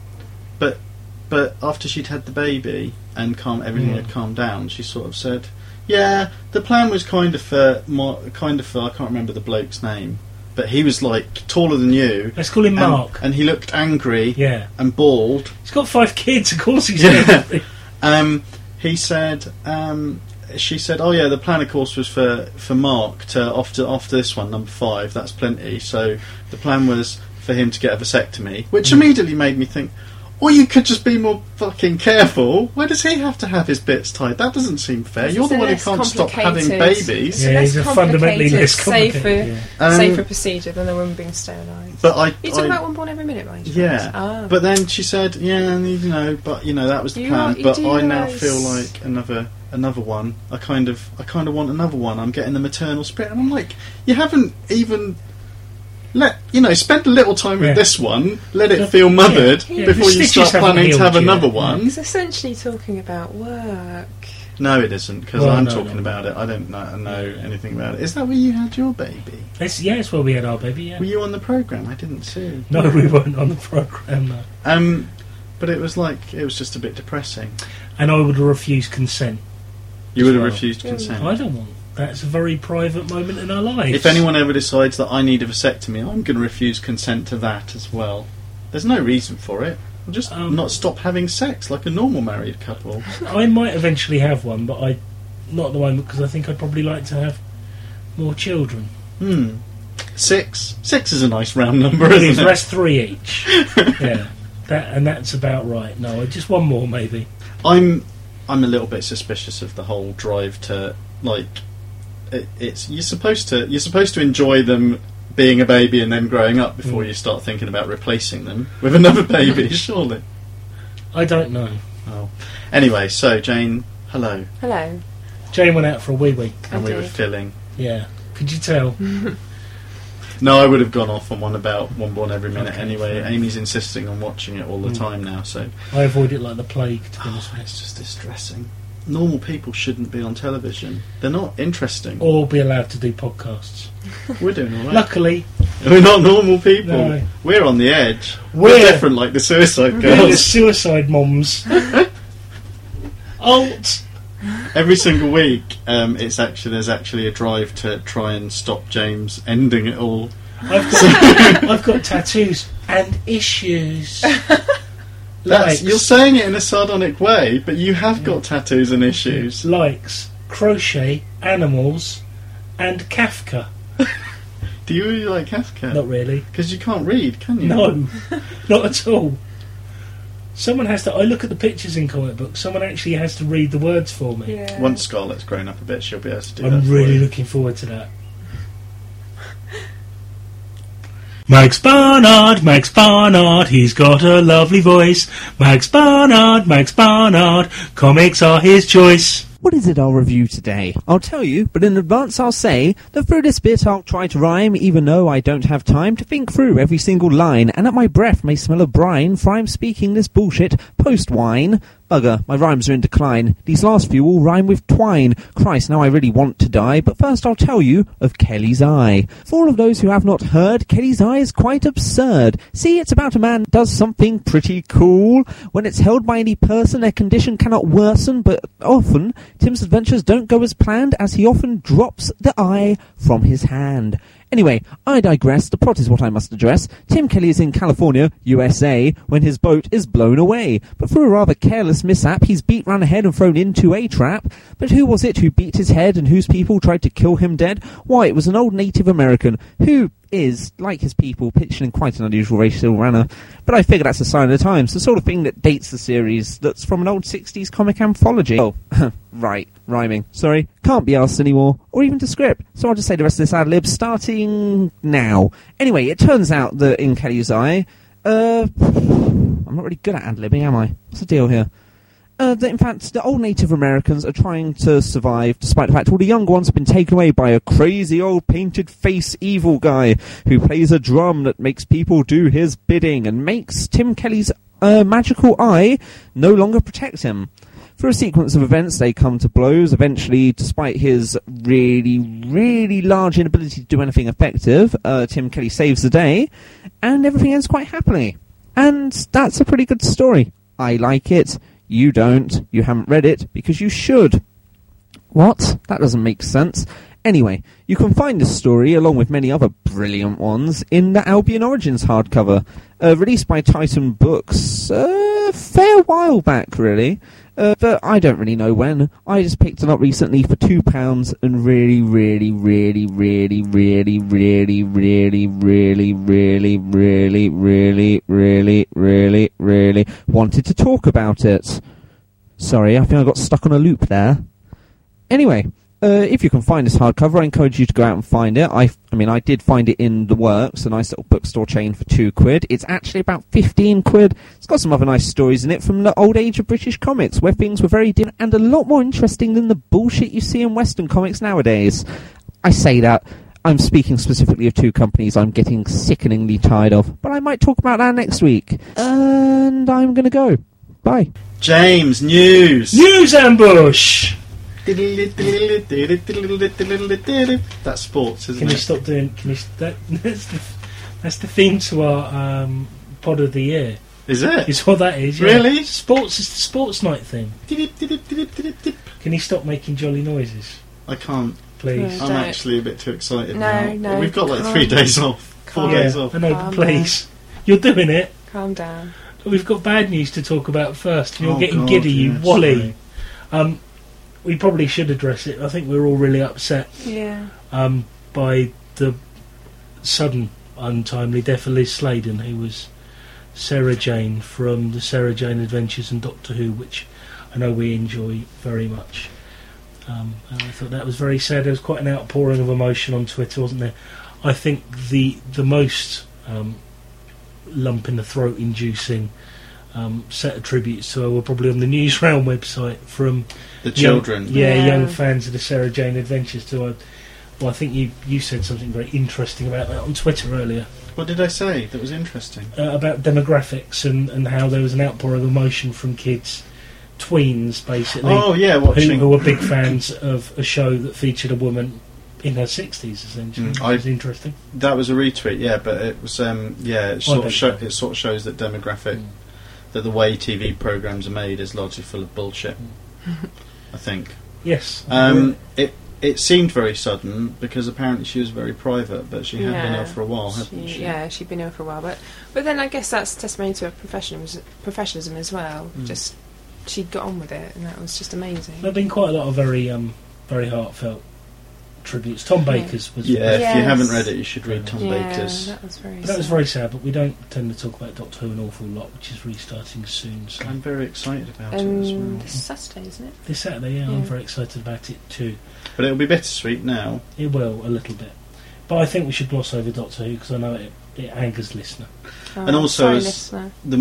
But after she'd had the baby and everything had calmed down, she sort of said, "Yeah, the plan was kind of for I can't remember the bloke's name, but he was like taller than you. Let's call him Mark. And he looked angry Yeah. and bald. He's got 5 kids, of course he's Yeah. angry. He said." She said, "Oh yeah, the plan of course was for Mark to after this one, number 5. That's plenty. So the plan was for him to get a vasectomy," which immediately made me think, or you could just be more fucking careful. Why does he have to have his bits tied? That doesn't seem fair. It's You're the a one who less can't stop having complicated- babies. Yeah, he's a fundamentally less complicated. safer procedure than a woman being sterilised. But You talk about one born every minute, right? yeah. Ah. But then she said, "Yeah, but that was the plan. You But do I now realise- feel like another one. I kind of want another one. I'm getting the maternal spirit." And I'm like, you haven't even spend a little time with this one, let it feel mothered Yeah. before The you stitches start haven't planning to have healed yet. another one. He's essentially talking about work. No, it isn't, because Well, I'm no, talking no. about it. I don't know anything about it. Is that where you had your baby? It's where we had our baby, yeah. Were you on the programme? I didn't see. No, we weren't on the programme, no. But it was just a bit depressing. And I would have refused consent. You would have Well, refused consent. I don't want. That's a very private moment in our lives. If anyone ever decides that I need a vasectomy, I'm going to refuse consent to that as well. There's no reason for it. I'll just not stop having sex like a normal married couple. I might eventually have one, but not at the moment, because I think I'd probably like to have more children. 6 is a nice round number, It is, isn't it? that's 3 each. Yeah, that's about right. No, just one more maybe. I'm a little bit suspicious of the whole drive to you're supposed to enjoy them being a baby and then growing up before you start thinking about replacing them with another baby, surely. I don't know. Oh. Anyway, so Jane, hello. Hello. Jane went out for a wee. And we were did. filling. Yeah. Could you tell? No, I would have gone off on one about One Born Every Minute Okay, anyway. fair. Amy's insisting on watching it all the time now, so... I avoid it like the plague, to be honest with It's just distressing. Normal people shouldn't be on television. They're not interesting. you. Or be allowed to do podcasts. We're doing all right. Luckily, We're not normal people. No. We're on the edge. We're- We're different like the Suicide we're the Girls. suicide moms. Alt! Every single week, there's actually a drive to try and stop James ending it all. I've got tattoos and issues. You're saying it in a sardonic way, but you have got tattoos and issues. Likes, crochet, animals, and Kafka. Do you really like Kafka? Not really. Because you can't read, can you? No, not at all. Someone has to. I look at the pictures in comic books. Someone actually has to read the words for me. Yeah. Once Scarlett's grown up a bit, she'll be able to do that. I'm for really you. looking forward to that. Max Barnard, he's got a lovely voice. Max Barnard, comics are his choice. What is it I'll review today? I'll tell you, but in advance I'll say that through this bit I'll try to rhyme, even though I don't have time to think through every single line, and that my breath may smell of brine, for I'm speaking this bullshit post-wine. Bugger, my rhymes are in decline. These last few all rhyme with twine. Christ, now I really want to die, but first I'll tell you of Kelly's Eye. For all of those who have not heard, Kelly's Eye is quite absurd. See, it's about a man who does something pretty cool. When it's held by any person, their condition cannot worsen, but often Tim's adventures don't go as planned, as he often drops the eye from his hand. Anyway, I digress. The plot is what I must address. Tim Kelly is in California, USA, when his boat is blown away. But through a rather careless mishap, he's beat round ahead and thrown into a trap. But who was it who beat his head and whose people tried to kill him dead? Why, it was an old Native American who is, like his people, pitched in quite an unusual racial manner. But I figure that's a sign of the times, the sort of thing that dates the series that's from an old 60s comic anthology. Oh, right, rhyming. Sorry, can't be asked anymore, or even to script, so I'll just say the rest of this ad-lib starting now. Anyway, it turns out that in Kelly's eye, I'm not really good at ad-libbing, am I? What's the deal here? That in fact, the old Native Americans are trying to survive, despite the fact all the younger ones have been taken away by a crazy old painted face evil guy who plays a drum that makes people do his bidding and makes Tim Kelly's magical eye no longer protect him. Through a sequence of events, they come to blows. Eventually, despite his really, really large inability to do anything effective, Tim Kelly saves the day, and everything ends quite happily. And that's a pretty good story. I like it. You don't. You haven't read it, because you should. What? That doesn't make sense. Anyway, you can find this story, along with many other brilliant ones, in the Albion Origins hardcover, released by Titan Books a fair while back, really. But I don't really know when. I just picked it up recently for £2 and really, really, really, really, really, really, really, really, really, really, really, really, really, really wanted to talk about it. Sorry, I think I got stuck on a loop there. Anyway, if you can find this hardcover, I encourage you to go out and find it. I mean, I did find it in The Works, a nice little bookstore chain, for £2. It's actually about 15 quid. It's got some other nice stories in it from the old age of British comics, where things were very different and a lot more interesting than the bullshit you see in Western comics nowadays. I say that. I'm speaking specifically of two companies I'm getting sickeningly tired of, but I might talk about that next week. And I'm going to go. Bye. James, news! News ambush! That's sports, isn't Can it? you stop doing... That's the theme to our pod of the year. Is it? Is what that is, yeah. Really? Sports is the sports night thing. Can you stop making jolly noises, I can't. please? No. I'm Don't. actually a bit too excited No, now. no, We've got like calm. 3 days off. 4 Calm. days Yeah, off. I know, Calm but please. You're doing it. Calm down. We've got bad news to talk about first. And you're Oh, getting God, giddy, you yes, wally. sorry. We probably should address it. I think we're all really upset Yeah. by the sudden, untimely death of Liz Sladen, who was Sarah Jane from the Sarah Jane Adventures and Doctor Who, which I know we enjoy very much. And I thought that was very sad. There was quite an outpouring of emotion on Twitter, wasn't there? I think the most lump in the throat inducing set of tributes to her were probably on the Newsrealm website from The children. Yeah. young fans of the Sarah Jane Adventures too. Well, I think you said something very interesting about that on Twitter earlier, What did I say that was interesting? about demographics and how there was an outpouring of emotion from kids, tweens basically, Oh, yeah, who watching. were big fans of a show that featured a woman in her 60s essentially. Mm, It was interesting. That was a retweet, yeah, but it was, it sort of shows that demographic, that the way TV programmes are made is largely full of bullshit, I think. Yes. It seemed very sudden because apparently she was very private, but she had been ill for a while, hadn't she? Yeah, she'd been ill for a while, but then I guess that's testimony to her professionalism as well. Just she got on with it, and that was just amazing. There have been quite a lot of very heartfelt tributes. Tom Baker's was Yeah, if you Yes. haven't read it, you should read Tom Yeah, Baker's. that was very. That was sad. very sad, but we don't tend to talk about Doctor Who an awful lot, which is restarting soon. So I'm very excited about it as well. This Saturday, isn't it? this Saturday, yeah, I'm very excited about it too. But it'll be bittersweet now. It will a little bit, but I think we should gloss over Doctor Who because I know it angers listener. Oh, And also, sorry, as- listener. The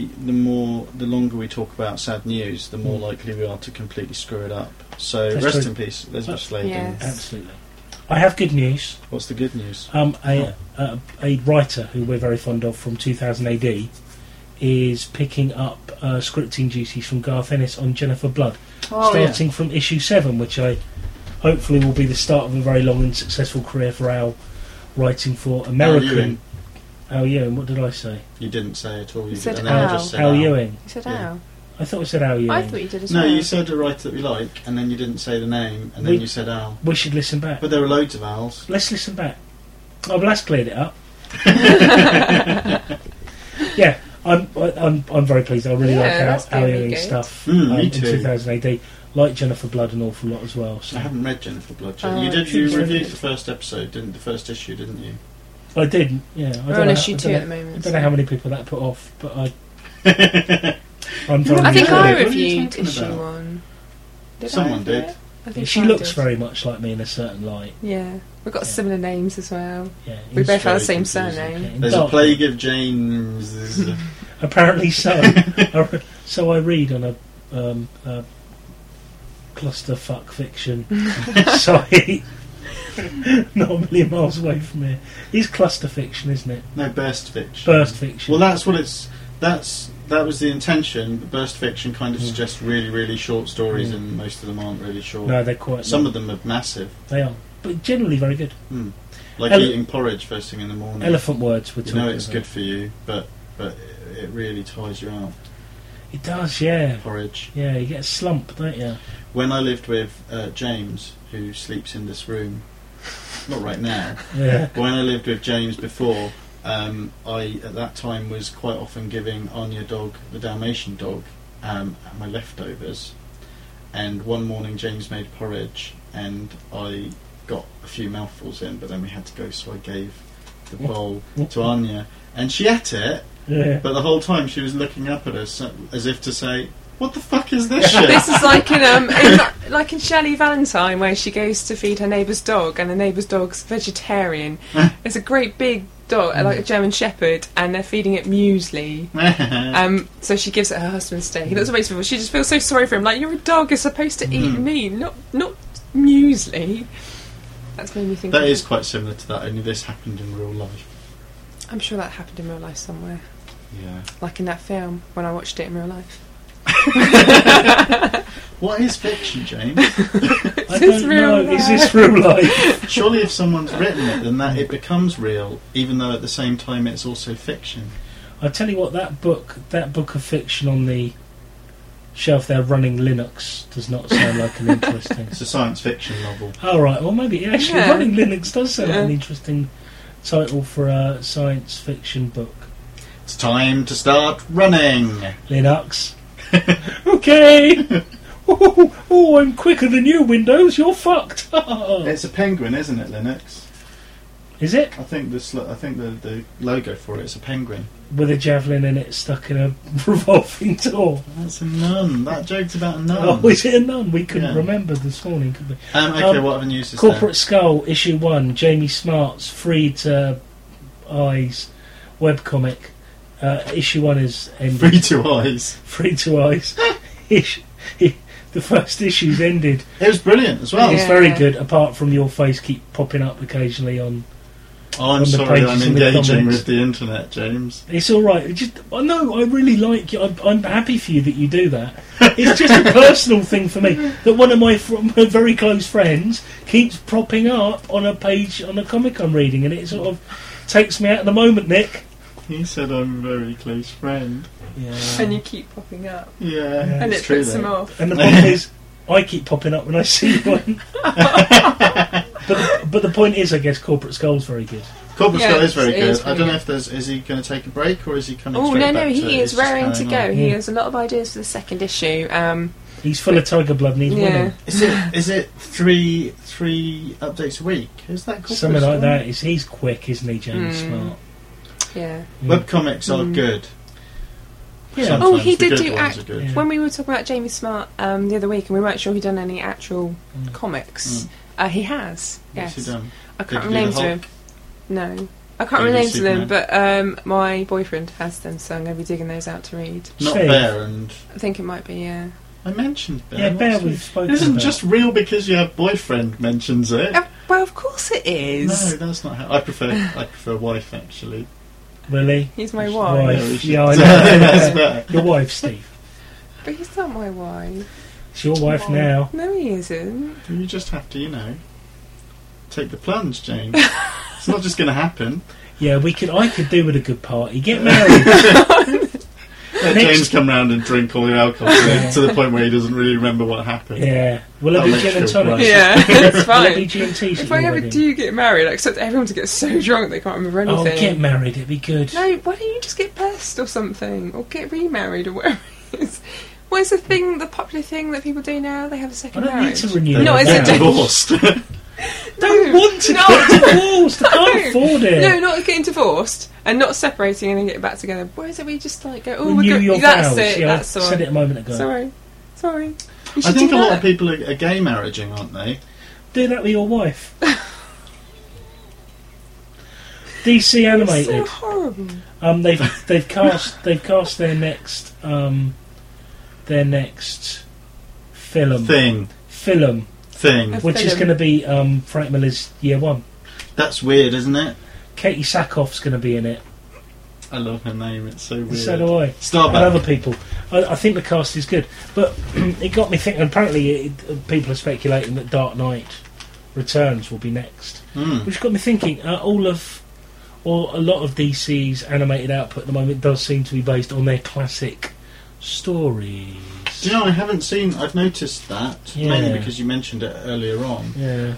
longer we talk about sad news, the more likely we are to completely screw it up. So That's rest true. in peace, Elizabeth Sladen. Yes. Absolutely. I have good news. What's the good news? A writer who we're very fond of from 2000 AD is picking up scripting duties from Garth Ennis on Jennifer Blood, starting from issue 7, which I hopefully will be the start of a very long and successful career for Al, writing for American. Al Ewing. What did I say? You didn't say at all. You said and then I Al. just said Al Ewing. You said Yeah. Al. I thought I said Al Ewing. I thought you did as No, well. you said a writer that we like, and then you didn't say the name, and then We- you said Al. We should listen back. But there are loads of Als. Let's listen back. Oh, well, that's cleared it up. Yeah, I'm very pleased. I really that's like very Alien good. stuff Me in too. 2000 AD. Like Jennifer Blood an awful lot as well. So. I haven't read Jennifer Blood. Oh, you she's reviewed really the first episode, the first issue, didn't you? I didn't. Yeah, I We're don't on know, issue I 2 don't at the know- moment. I don't know how many people that put off, but I'm very I think Yeah, I what are you reviewed talking issue about? 1. Did Someone I did. review it? I think She I looks did. very much like me in a certain light. Yeah, we've got Yeah. similar names as well. Yeah, We in- both have the very same confusing. surname. There's a Dark. plague of James. Apparently so. So I read on a clusterfuck fiction site, not a million miles away from here. It's cluster fiction, isn't it? No, burst fiction. Burst fiction. Well, that's what it's. That was the intention. Burst fiction kind of Mm. suggests really, really short stories, Mm. and most of them aren't really short. No, they're quite. Some long. of them are massive, They are, but generally very good. like Ele- eating porridge first thing in the morning. Elephant words we're You talking know it's about. good for you, but it really tires you out. It does, yeah. Porridge. Yeah, you get a slump, don't you? When I lived with James, who sleeps in this room, not right now. Yeah. But when I lived with James before, I at that time was quite often giving Anya dog, the Dalmatian dog, my leftovers. And one morning James made porridge, and I got a few mouthfuls in, but then we had to go, so I gave the bowl to Anya, and she ate it. Yeah. But the whole time she was looking up at us as if to say, "What the fuck is this shit?" This is like in Shelley Valentine, where she goes to feed her neighbour's dog, and the neighbour's dog's vegetarian. It's a great big dog, like a German Shepherd, and they're feeding it muesli. So she gives it her husband's steak. And that's what makes me feel. She just feels so sorry for him. Like, you're a dog, you're supposed to eat meat, not muesli. That's made me think. That of is it. quite similar to that, only this happened in real life. I'm sure that happened in real life somewhere, Yeah. like in that film when I watched it in real life. What is fiction, James? I this don't real know. Is life? this real life? Surely if someone's written it, then that it becomes real, even though at the same time it's also fiction. I tell you what, that book of fiction on the shelf there, Running Linux, does not sound like an interesting. It's a science fiction novel. All right. Well, maybe actually, Yeah. Running Linux does sound like an Yeah. interesting title for a science fiction book. It's time to start running. Linux. Okay. Oh, I'm quicker than you, Windows. You're fucked. It's a penguin, isn't it, Linux? Is it? I think the logo for it is a penguin. With a javelin in it stuck in a revolving door. That's a nun. That joke's about a nun. Oh, is it a nun? We couldn't Yeah. remember this morning, could we? Okay, what other news is Corporate Skull, issue 1, Jamie Smart's Free to Eyes webcomic. Issue 1 is there? ended. Free to eyes. Free to Eyes. The first issue's ended. It was brilliant as well. It's Yeah. very good, apart from your face keep popping up occasionally on... Oh, I'm On the sorry, I'm pages and the engaging comments. with the internet, James. It's alright. No, I really like you. I'm happy for you that you do that. It's just a personal thing for me that one of my very close friends keeps propping up on a page on a comic I'm reading, and it sort of takes me out of the moment, Nick. He said I'm a very close friend. Yeah. And you keep popping up, Yeah, and it's it true puts though. them off. And the point is, I keep popping up when I see one. But the point is, I guess Corporate Skull's very good. Corporate Yeah, Skull is very it good. is I very don't know good. if is he going to take a break or is he coming Oh, straight no, back to he it's is just raring to going go. on? He Yeah. has a lot of ideas for the second issue. He's full of tiger blood and he's Yeah. winning. Is it three updates a week? Is that Corporate Something like Skull? that. He's quick, isn't he, James Mm. Smart? Yeah. Webcomics are good. Yeah. Sometimes Oh, he the did good do ones are good. Yeah. When we were talking about Jamie Smart the other week, and we weren't sure he'd done any actual comics, he has. What's Yes. he done? I can't Did remember he names do of the them. No. I can't Did remember he names do of them, but my boyfriend has them, so I'm going to be digging those out to read. Not Steve. Bear and... I think it might be, yeah. I mentioned Bear. Yeah, Bear What's we've it? spoken It isn't about. just real because your boyfriend mentions it. Well, of course it is. No, that's not how... I prefer wife, actually. Really? He's my Wife. wife. Yeah, we should- Yeah, I That's know. better. Your wife, Steve. But he's not my wife. It's your wife now. No, he isn't. You just have to, take the plunge, James. It's not just going to happen. Yeah, I could do with a good party. Get married. No, Let James come round and drink all the alcohol to the point where he doesn't really remember what happened. Yeah. Will it be That'll gin and make you tonic? feel Yeah, it's Will it be fine. G&T? If I ever do get married, I expect everyone to get so drunk they can't remember Oh, anything. get married. It'd be good. No, why don't you just get blessed or something? Or get remarried or whatever it is. What is the popular thing that people do now? They have a I second don't need marriage. to renew They No, it is get it now. divorced. Don't want to No. get divorced. I can't afford it. No, not getting divorced and not separating and then getting back together. Why is it we just like go, oh, Renew we're your that's vows. it, Yeah, that's the I one. said it a moment ago. Sorry. You I should think do a lot that. of people are gay marriaging, aren't they? Do that with your wife. DC animated. So horrible. They've cast their next film, Thing. A which is film. going to be Frank Miller's Year One. That's weird, isn't it? Katie Sackhoff's going to be in it. I love her name. It's so weird. So do I. And Starbuck. other people. I think the cast is good, but it got me thinking. Apparently, people are speculating that Dark Knight Returns will be next, Mm. which got me thinking. A lot of DC's animated output at the moment does seem to be based on their classic stories. Do you know, I've noticed that, Yeah. mainly because you mentioned it earlier on. Yeah.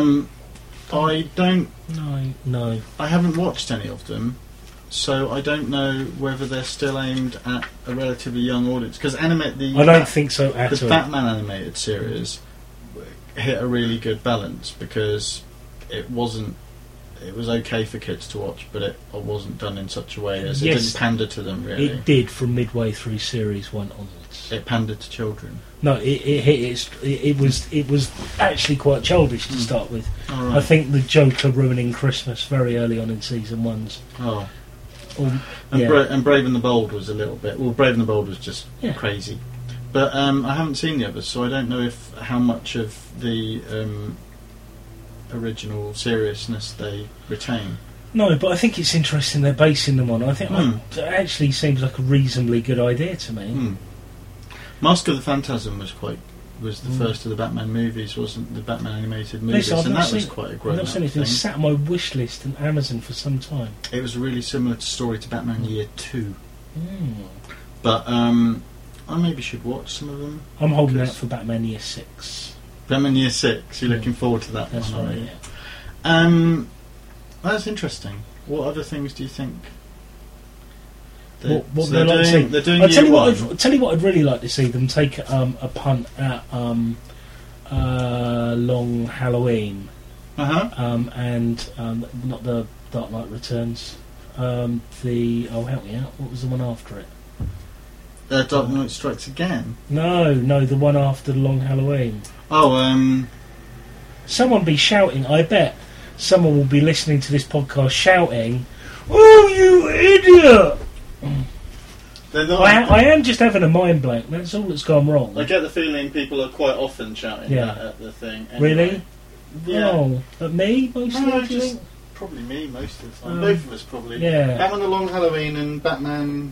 No. I haven't watched any of them, so I don't know whether they're still aimed at a relatively young audience. Because I don't think so at the all. Batman animated series hit a really good balance because it was okay for kids to watch, but it wasn't done in such a way as it Yes. didn't pander to them, really. It did from midway through series 1 onwards. It pandered to children. No, it was actually quite childish to start with. All right. I think the Joker ruining Christmas very early on in season 1's. Oh. Um, And, yeah. and Brave and the Bold was a little bit. Well, Brave and the Bold was just Yeah. crazy. But I haven't seen the others, so I don't know how much of the original seriousness they retain. No, but I think it's interesting they're basing them on. I think it actually seems like a reasonably good idea to me. Hmm. Mask of the Phantasm was the first of the Batman movies, wasn't the Batman animated movies, Listen, I've and not that was seen- quite a I've grown not up seen it. thing. It's sat on my wish list on Amazon for some time. It was a really similar story to Batman Year 2. Mm. But I maybe should watch some of them. I'm holding out Because- for Batman Year 6. Batman Year 6, you're looking forward to that That's one, right, aren't you? yeah. That's interesting. What other things do you think? What so they're like to see. they're doing I'll tell Year you One. tell you what I'd really like to see them take a punt at Long Halloween and not the Dark Knight Returns. Help me out. What was the one after it? Dark Knight Strikes Again. No, the one after Long Halloween. Oh, Someone be shouting. I bet someone will be listening to this podcast shouting, "Oh, you idiot!" they're not. I am just having a mind blank. That's all that's gone wrong. I get the feeling people are quite often shouting Yeah. that at the thing. Anyway. Really? Yeah. Oh, but me mostly? No, do you just think? probably me most of the time. Um, Both of us probably. yeah. Batman the Long Halloween and Batman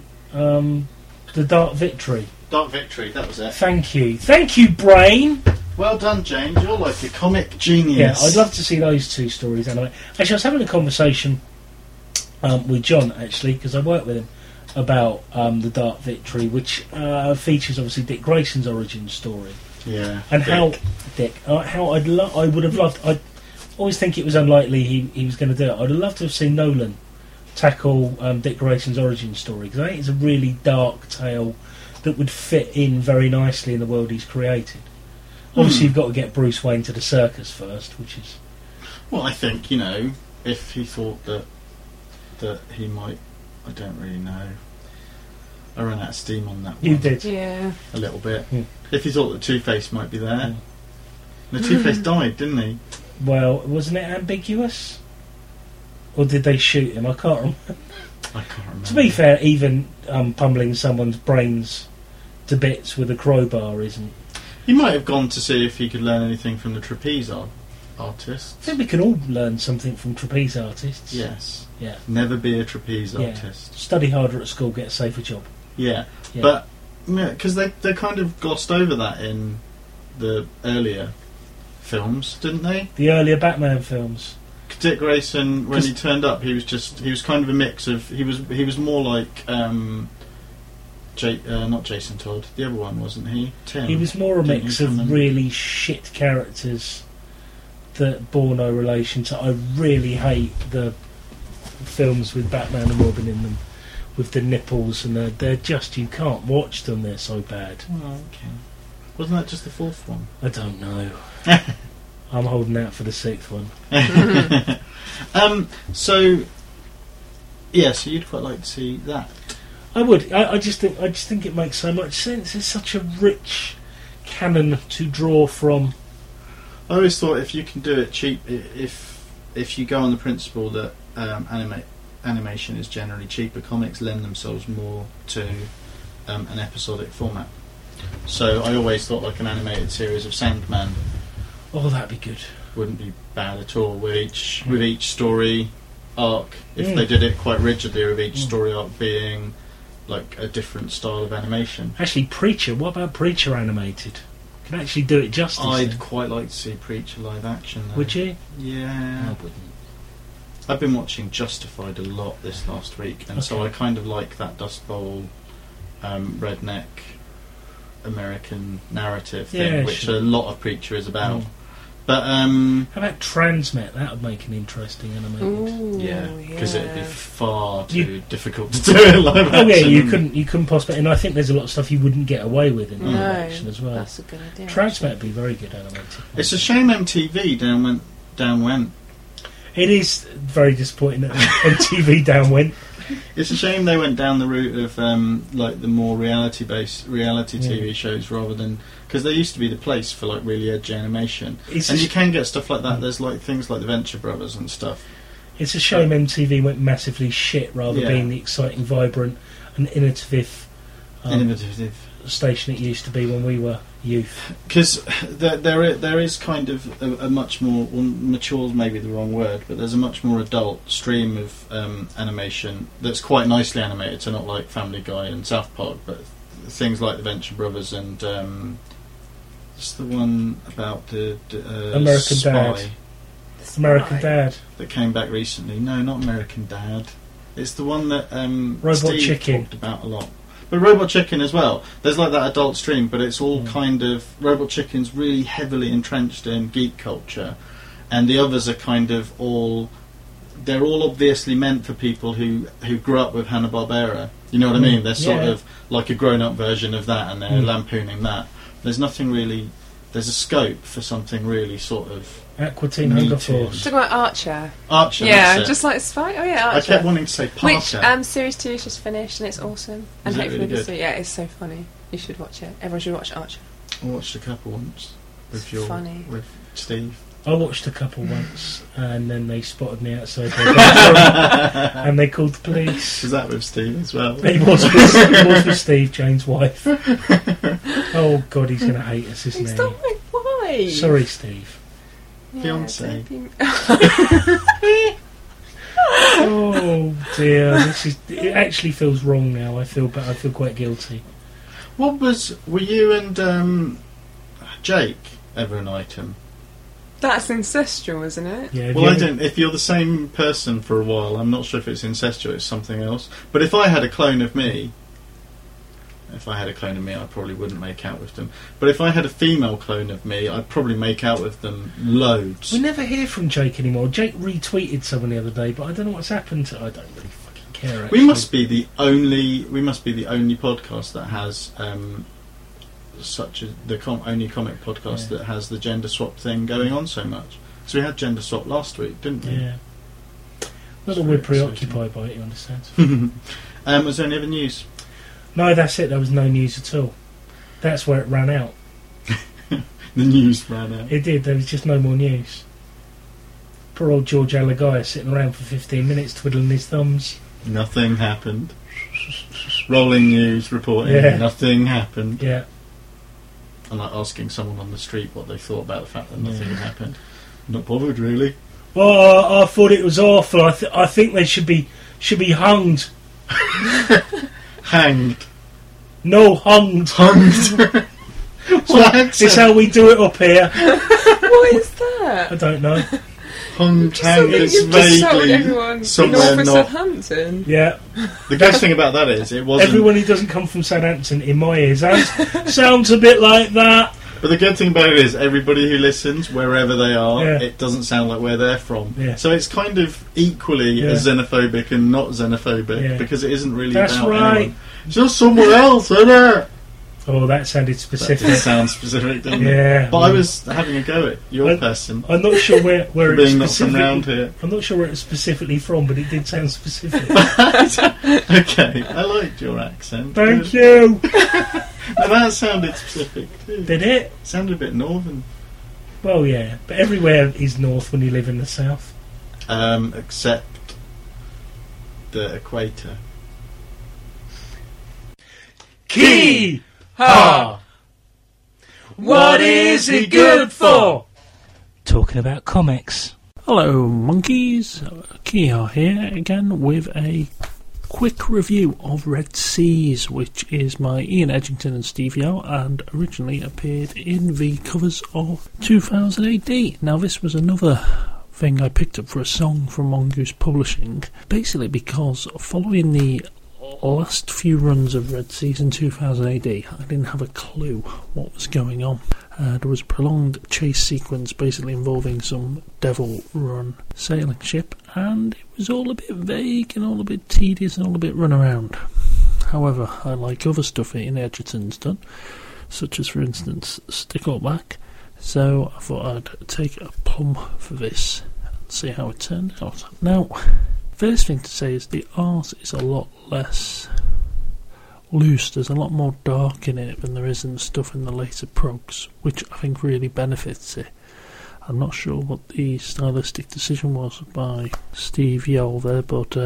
The Dark Victory. Dark Victory, that was it. Thank you, Brain. Well done, James. You're like a comic genius. Yeah, I'd love to see those two stories anyway. Actually, I was having a conversation with John, actually, because I work with him, about The Dark Victory, which features, obviously, Dick Grayson's origin story. Yeah. And Dick. how I would have loved... I always think it was unlikely he was going to do it. I'd have loved to have seen Nolan tackle Dick Grayson's origin story, because I think it's a really dark tale that would fit in very nicely in the world he's created. Obviously, you've got to get Bruce Wayne to the circus first, which is... Well, I think, if he thought that he might... I don't really know. I ran out of steam on that one. You did. Yeah. A little bit. Hmm. If he thought that Two-Face might be there. Hmm. The Two-Face died, didn't he? Well, wasn't it ambiguous? Or did they shoot him? I can't remember. I can't remember. To be fair, even pummeling someone's brains to bits with a crowbar isn't... He might have gone to see if he could learn anything from the trapeze artists. I think we can all learn something from trapeze artists. Yes. Yeah. Never be a trapeze Yeah. artist. Study harder at school, get a safer job. Yeah. Yeah. But, because they kind of glossed over that in the earlier films, didn't they? The earlier Batman films. Dick Grayson, when 'Cause- he turned up, he was kind of a mix of he was more like not Jason Todd. The other one, wasn't he? Tim. He was more a Didn't mix he come of in? really shit characters that bore no relation to. I really hate the films with Batman and Robin in them, with the nipples, and they're just, you can't watch them. They're so bad. Oh, okay. Wasn't that just the fourth one? I don't know. I'm holding out for the sixth one. So you'd quite like to see that. I would. I just think it makes so much sense. It's such a rich canon to draw from. I always thought if you can do it cheap, if you go on the principle that animation is generally cheaper, comics lend themselves more to an episodic format. So I always thought like an animated series of Sandman Oh, that'd be good. wouldn't be bad at all. With each story arc, if they did it quite rigidly, with each story arc being like a different style of animation. Actually, Preacher. What about Preacher animated? Can actually do it justice. I'd then. quite like to see Preacher live action though. Would you? Yeah. I wouldn't. I've been watching Justified a lot this last week, and so Okay. I kind of like that Dust Bowl redneck American narrative thing, Yeah, which sure. a lot of Preacher is about. Mm. But How about Transmet? That would make an interesting animated. Ooh, yeah, because it'd be far too You- difficult to do it live Oh action. yeah, you couldn't possibly, and I think there's a lot of stuff you wouldn't get away with in live No, action as well. that's a good idea. Transmet would be very good animated. It's a shame MTV down went. It is very disappointing that MTV down went. It's a shame they went down the route of like the more reality TV shows rather than, because they used to be the place for like really edgy animation, It's and a you sh- can get stuff like that. There's like things like the Venture Brothers and stuff. It's a shame MTV went massively shit rather Yeah. being the exciting, vibrant, and innovative Innovative. station it used to be when we were youth. Because there is kind of a much more, well, mature is maybe the wrong word, but there's a much more adult stream of animation that's quite nicely animated, so not like Family Guy and South Park, but things like the Venture Brothers and it's the one about the American spy Dad. American Dad. that came back recently. No, not American Dad. It's the one that Robot Steve Chicken. talked about a lot. But Robot Chicken as well. There's like that adult stream, but it's all kind of... Robot Chicken's really heavily entrenched in geek culture, and the others are kind of all... They're all obviously meant for people who grew up with Hanna-Barbera. You know what I mean? They're sort Yeah. of like a grown-up version of that, and they're lampooning that. There's nothing really... There's a scope for something really sort of... Aqua Teen Me Hunger too. Force. Talking about Archer. Archer, Yeah, that's it. just like Spy. Oh yeah, I Archer. kept wanting to say Parker. Which series 2 is just finished and it's awesome. And Is it hopefully really this good? yeah, it's so funny. You should watch it. Everyone should watch Archer. I watched a couple once with Funny. with Steve. I watched a couple once, and then they spotted me outside their bedroom, and they called the police. Was that with Steve as well? It was with Steve, Jane's wife. Oh God, he's going to hate us, isn't It's he? not my wife. Sorry, Steve. Yeah, Fiancé. don't be- Oh dear, it actually feels wrong now. I feel quite guilty. Were you and Jake ever an item? That's ancestral, isn't it? Yeah. have Well, you I ever- don't. If you're the same person for a while, I'm not sure if it's incestuous, it's something else. But if I had a clone of me, I probably wouldn't make out with them. But if I had a female clone of me, I'd probably make out with them loads. We never hear from Jake anymore. Jake retweeted someone the other day, but I don't know what's happened to. I don't really fucking care. Actually. We must be the only podcast that has only comic podcast that has the gender swap thing going on so much. So we had gender swap last week, didn't we? Yeah. Not that It's we're very preoccupied by it, you understand? Was there any other news? No, that's it. There was no news at all. That's where it ran out. The news ran out. It did. There was just no more news. Poor old George Alagaya sitting around for 15 minutes twiddling his thumbs. Nothing happened. Rolling news reporting. Yeah. Nothing happened. Yeah. And like asking someone on the street what they thought about the fact that nothing had happened. Not bothered really. Well, I thought it was awful. I think they should be hunged. Hanged. No, hunged. Hunged. What It's how we do it up here. What is that? I don't know. Hung Town is You've just sold vaguely everyone somewhere north of not. Southampton. Yeah. The best thing about that is it wasn't. Everyone who doesn't come from Southampton, in my ears, sounds a bit like that. But the good thing about it is everybody who listens, wherever they are, Yeah. it doesn't sound like where they're from. Yeah. So it's kind of equally as xenophobic and not xenophobic because it isn't really That's about right. anyone. It's just somewhere else, isn't it? Oh, that sounded That specific. did sound specific, didn't it? Yeah. But I was having a go at your person. I'm not sure where it's being not from specifically. round here. I'm not sure where it's specifically from, but it did sound specific. Okay, I liked your accent. Thank you. Now that sounded specific too. Did it? Sounded a bit northern. Well, yeah, but everywhere is north when you live in the south. Except the equator. Key Ha! What is it good for? Talking about comics. Hello, monkeys. Kia here again with a quick review of Red Seas, which is by Ian Edgington and Steve Yao, and originally appeared in the covers of 2000 AD. Now, this was another thing I picked up for a song from Mongoose Publishing, basically because following the last few runs of Red Seas in 2000 AD, I didn't have a clue what was going on. There was a prolonged chase sequence basically involving some Devil-run sailing ship, and it was all a bit vague and all a bit tedious and all a bit run around. However, I like other stuff that Ian Edgington's done, such as, for instance, Stickleback, so I thought I'd take a plum for this and see how it turned out. Now, first thing to say is the art is a lot less loose. There's a lot more dark in it than there is in the stuff in the later progs, which I think really benefits it. I'm not sure what the stylistic decision was by Steve Yell there, but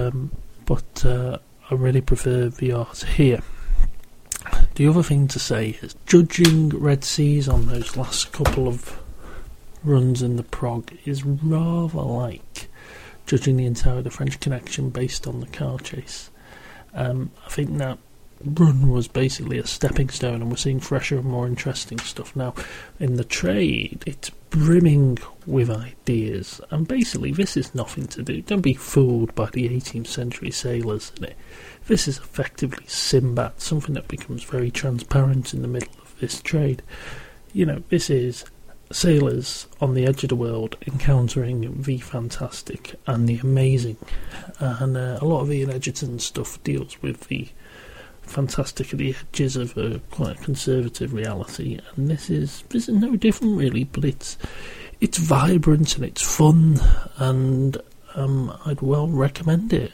I really prefer the art here. The other thing to say is, judging Red Seas on those last couple of runs in the prog is rather like judging the entire The French Connection based on the car chase. I think that run was basically a stepping stone, and we're seeing fresher and more interesting stuff now. In the trade, it's brimming with ideas, and basically this is nothing to do. Don't be fooled by the 18th century sailors in it. This is effectively Sinbad, something that becomes very transparent in the middle of this trade. You know, this is sailors on the edge of the world encountering the fantastic and the amazing, and a lot of Ian Edgington's stuff deals with the fantastic at the edges of a quite conservative reality, and this is no different really, but it's vibrant and it's fun, and I'd well recommend it.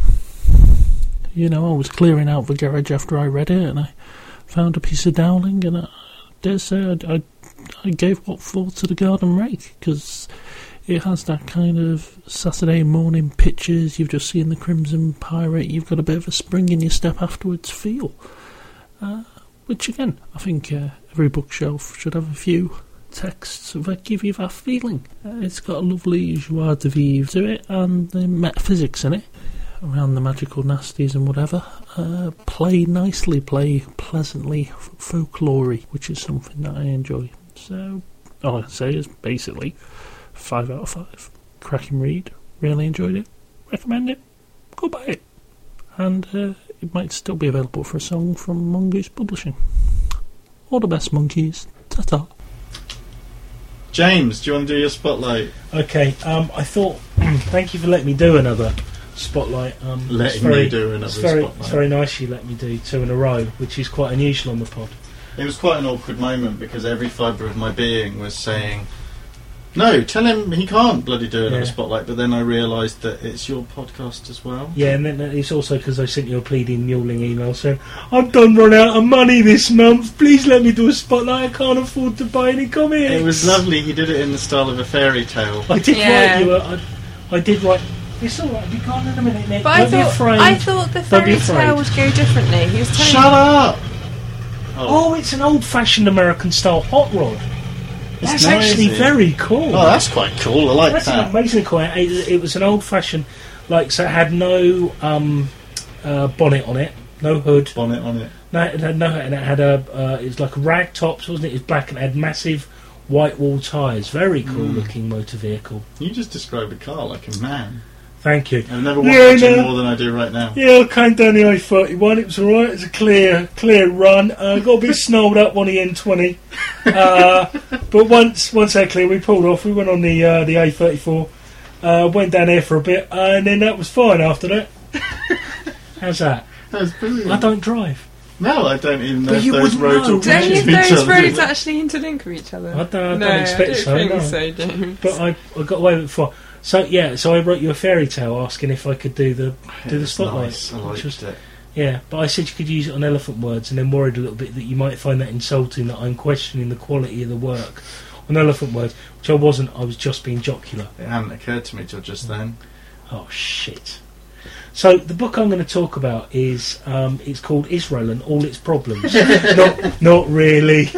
You know, I was clearing out the garage after I read it, and I found a piece of Dowling, and I dare say I gave what thought to the Garden Rake, because it has that kind of Saturday morning pictures, you've just seen the Crimson Pirate, you've got a bit of a spring in your step afterwards feel. Which again, I think every bookshelf should have a few texts that give you that feeling. It's got a lovely joie de vivre to it, and the metaphysics in it, around the magical nasties and whatever, play nicely, play pleasantly folklory, which is something that I enjoy. So, all I can say is basically 5 out of 5. Cracking read, really enjoyed it, recommend it, go buy it. And it might still be available for a song from Mongoose Publishing. All the best, monkeys. Ta-ta. James, do you want to do your spotlight? Okay, I thought, thank you for letting me do another spotlight. Letting me do another spotlight. It's very nice you let me do 2 in a row, which is quite unusual on the pod. It was quite an awkward moment because every fibre of my being was saying, no, tell him he can't bloody do another spotlight, but then I realised that it's your podcast as well. Yeah, and then it's also because I sent you a pleading, mewling email saying, I've done run out of money this month, please let me do a spotlight, I can't afford to buy any comics. It was lovely, he did it in the style of a fairy tale. I did write you I did write, it's alright, be gone in a minute, Nick. But Don't be afraid. I thought the fairy tale would go differently. He was telling Shut up! Oh, it's an old-fashioned American-style hot rod. That's nice, actually very cool. Oh, that's quite cool. I like that's that. Amazingly cool. It was an old-fashioned, like, so it had no bonnet on it, no hood. Bonnet on it. No, and it had a. It was like a rag tops, wasn't it? It was black and it had massive white wall tyres. Very cool looking motor vehicle. You just described a car like a man. Thank you. I've never watched it more than I do right now. Yeah, I came down the A31. It was alright. It was a clear run. Got a bit snowed up on the N20. But once that clear, we pulled off. We went on the A34. Went down there for a bit, and then that was fine after that. How's that? That was brilliant. I don't drive. No, I don't even know But if you those wouldn't roads know. will Do any touch of each those other. roads actually interlink with each other? I don't No, expect I so. don't No. think so, James. But I got away with it before. So I wrote you a fairy tale asking if I could do the It's spotlight. nice. I liked it. Yeah, but I said you could use it on elephant words, and then worried a little bit that you might find that insulting that I'm questioning the quality of the work on elephant words, which I wasn't. I was just being jocular. It hadn't occurred to me till just then. Oh shit! So the book I'm going to talk about is it's called Israel and All Its Problems. not really.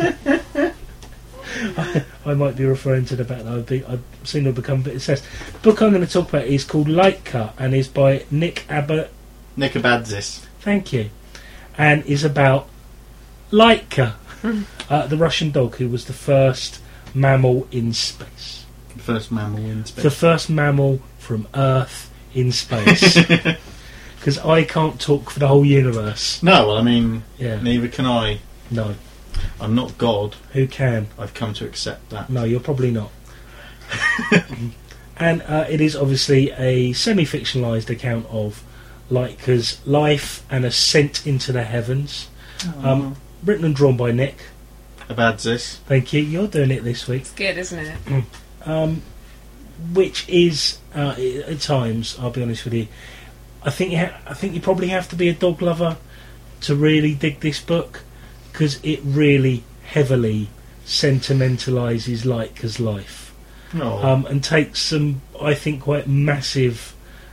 I might be referring to the fact that I've seen her become a bit obsessed. The book I'm going to talk about is called Laika and is by Nick Nikabadzis. Thank you. And is about Laika, the Russian dog who was the first mammal in space. The first mammal in space. The first mammal from Earth in space. Because I can't talk for the whole universe. No, well, I mean, Yeah. neither can I. No. I'm not God. Who can? I've come to accept that. No, you're probably not. And it is obviously a semi-fictionalised account of Laika's life and ascent into the heavens. Written and drawn by Nick. Abadzis. Thank you. You're doing it this week. It's good, isn't it? Which is at times, I'll be honest with you, I think you probably have to be a dog lover to really dig this book, because it really heavily sentimentalises Laika's life, Oh. and takes some, I think, quite massive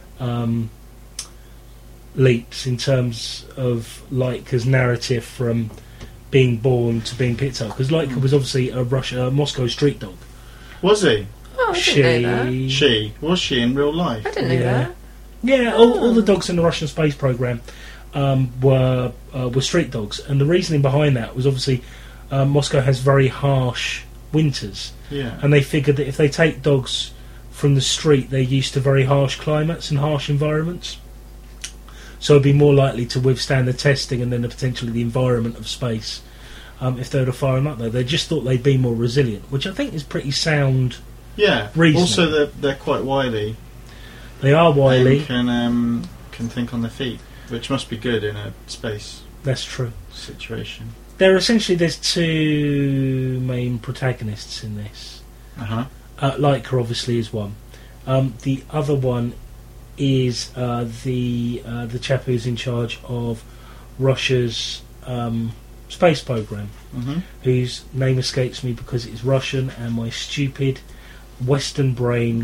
leaps in terms of Laika's narrative from being born to being picked up, because Laika was obviously a Moscow street dog. Was he? Oh, I didn't know that. She? Was she in real life? I didn't know Yeah. that. Yeah, all the dogs in the Russian space program were street dogs, and the reasoning behind that was obviously Moscow has very harsh winters, Yeah. and they figured that if they take dogs from the street, they're used to very harsh climates and harsh environments, so it'd be more likely to withstand the testing and then potentially the environment of space if they were to fire them up there. They just thought they'd be more resilient, which I think is pretty sound. Yeah. Reasoning. Also, they're quite wily. They are wily. And can think on their feet, which must be good in a space That's true. situation. There's two main protagonists in this. Laika obviously is one. The other one is the chap who's in charge of Russia's space program, whose name escapes me because it's Russian and my stupid Western brain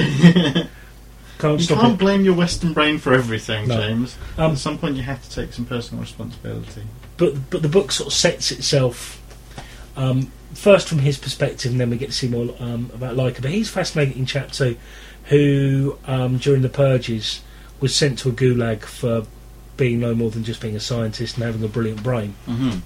can't You stop can't it. blame your Western brain for everything, No. James. At some point, you have to take some personal responsibility. But the book sort of sets itself first from his perspective, and then we get to see more about Laika. But he's a fascinating chap too, who during the purges was sent to a gulag for being no more than just being a scientist and having a brilliant brain.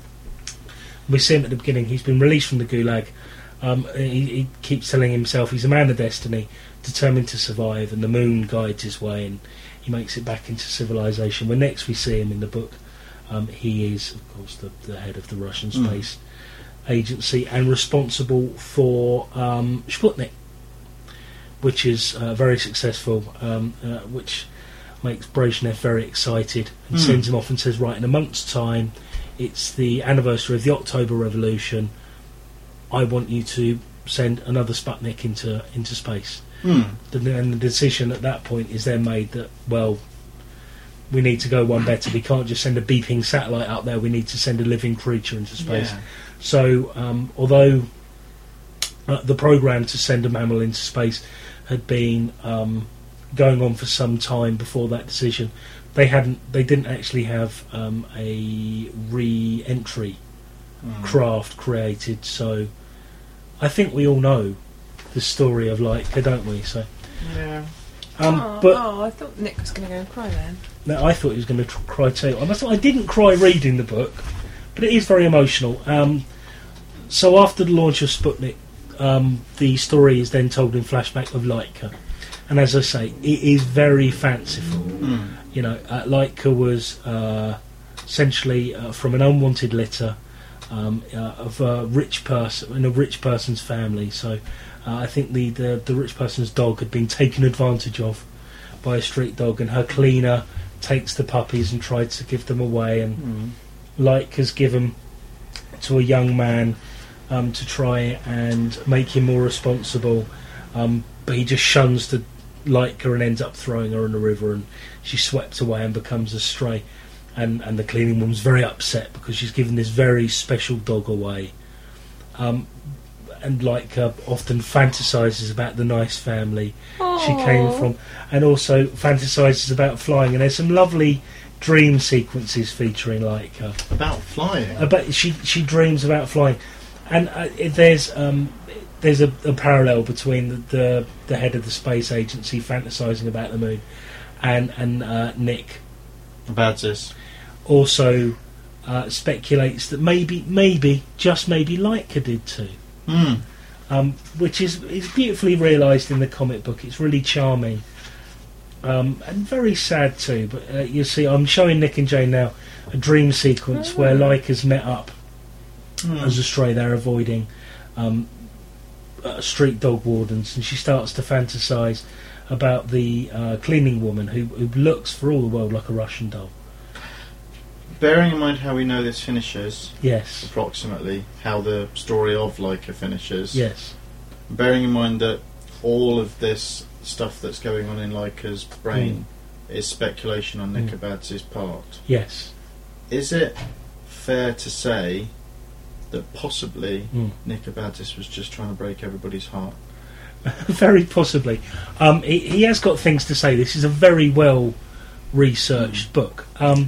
We see him at the beginning. He's been released from the gulag. He keeps telling himself he's a man of destiny, determined to survive, and the moon guides his way, and he makes it back into civilization. When next we see him in the book, he is, of course, the head of the Russian space agency and responsible for Sputnik, which is very successful, which makes Brezhnev very excited and sends him off and says, right, in a month's time, it's the anniversary of the October Revolution, I want you to send another Sputnik into space. And the decision at that point is then made that, well, we need to go one better. We can't just send a beeping satellite out there. We need to send a living creature into space. Yeah. So, although the program to send a mammal into space had been going on for some time before that decision, they didn't actually have a re-entry craft created. So, I think we all know the story of Laika, don't we? So, Yeah. I thought Nick was going to go and cry then. no, I thought he was going to cry too. I didn't cry reading the book, but it is very emotional. So after the launch of Sputnik the story is then told in flashback of Laika, and as I say, it is very fanciful. You know, Laika was essentially from an unwanted litter of a rich person in a rich person's family. So I think the rich person's dog had been taken advantage of by a street dog, and her cleaner takes the puppies and tries to give them away, and Laika's given to a young man to try and make him more responsible, but he just shuns the Laika and ends up throwing her in the river, and she's swept away and becomes a stray, and the cleaning woman's very upset because she's given this very special dog away, and Laika often fantasises about the nice family she came from, and also fantasises about flying, and there's some lovely dream sequences featuring Laika About flying? but she dreams about flying, and there's a parallel between the head of the space agency fantasising about the moon, and Nick Badzis. also speculates that maybe just maybe Laika did too, which is beautifully realised in the comic book. It's really charming. And very sad too, but you see, I'm showing Nick and Jane now a dream sequence where Laika's met up as a stray. They're avoiding street dog wardens, and she starts to fantasise about the cleaning woman who looks for all the world like a Russian doll. Bearing in mind how we know this finishes, Yes, approximately, how the story of Laika finishes, yes, bearing in mind that all of this stuff that's going on in Laika's brain is speculation on Nick Badzis' part, yes. is it fair to say that possibly Nick Badzis was just trying to break everybody's heart? Very possibly. He has got things to say. This is a very well researched book.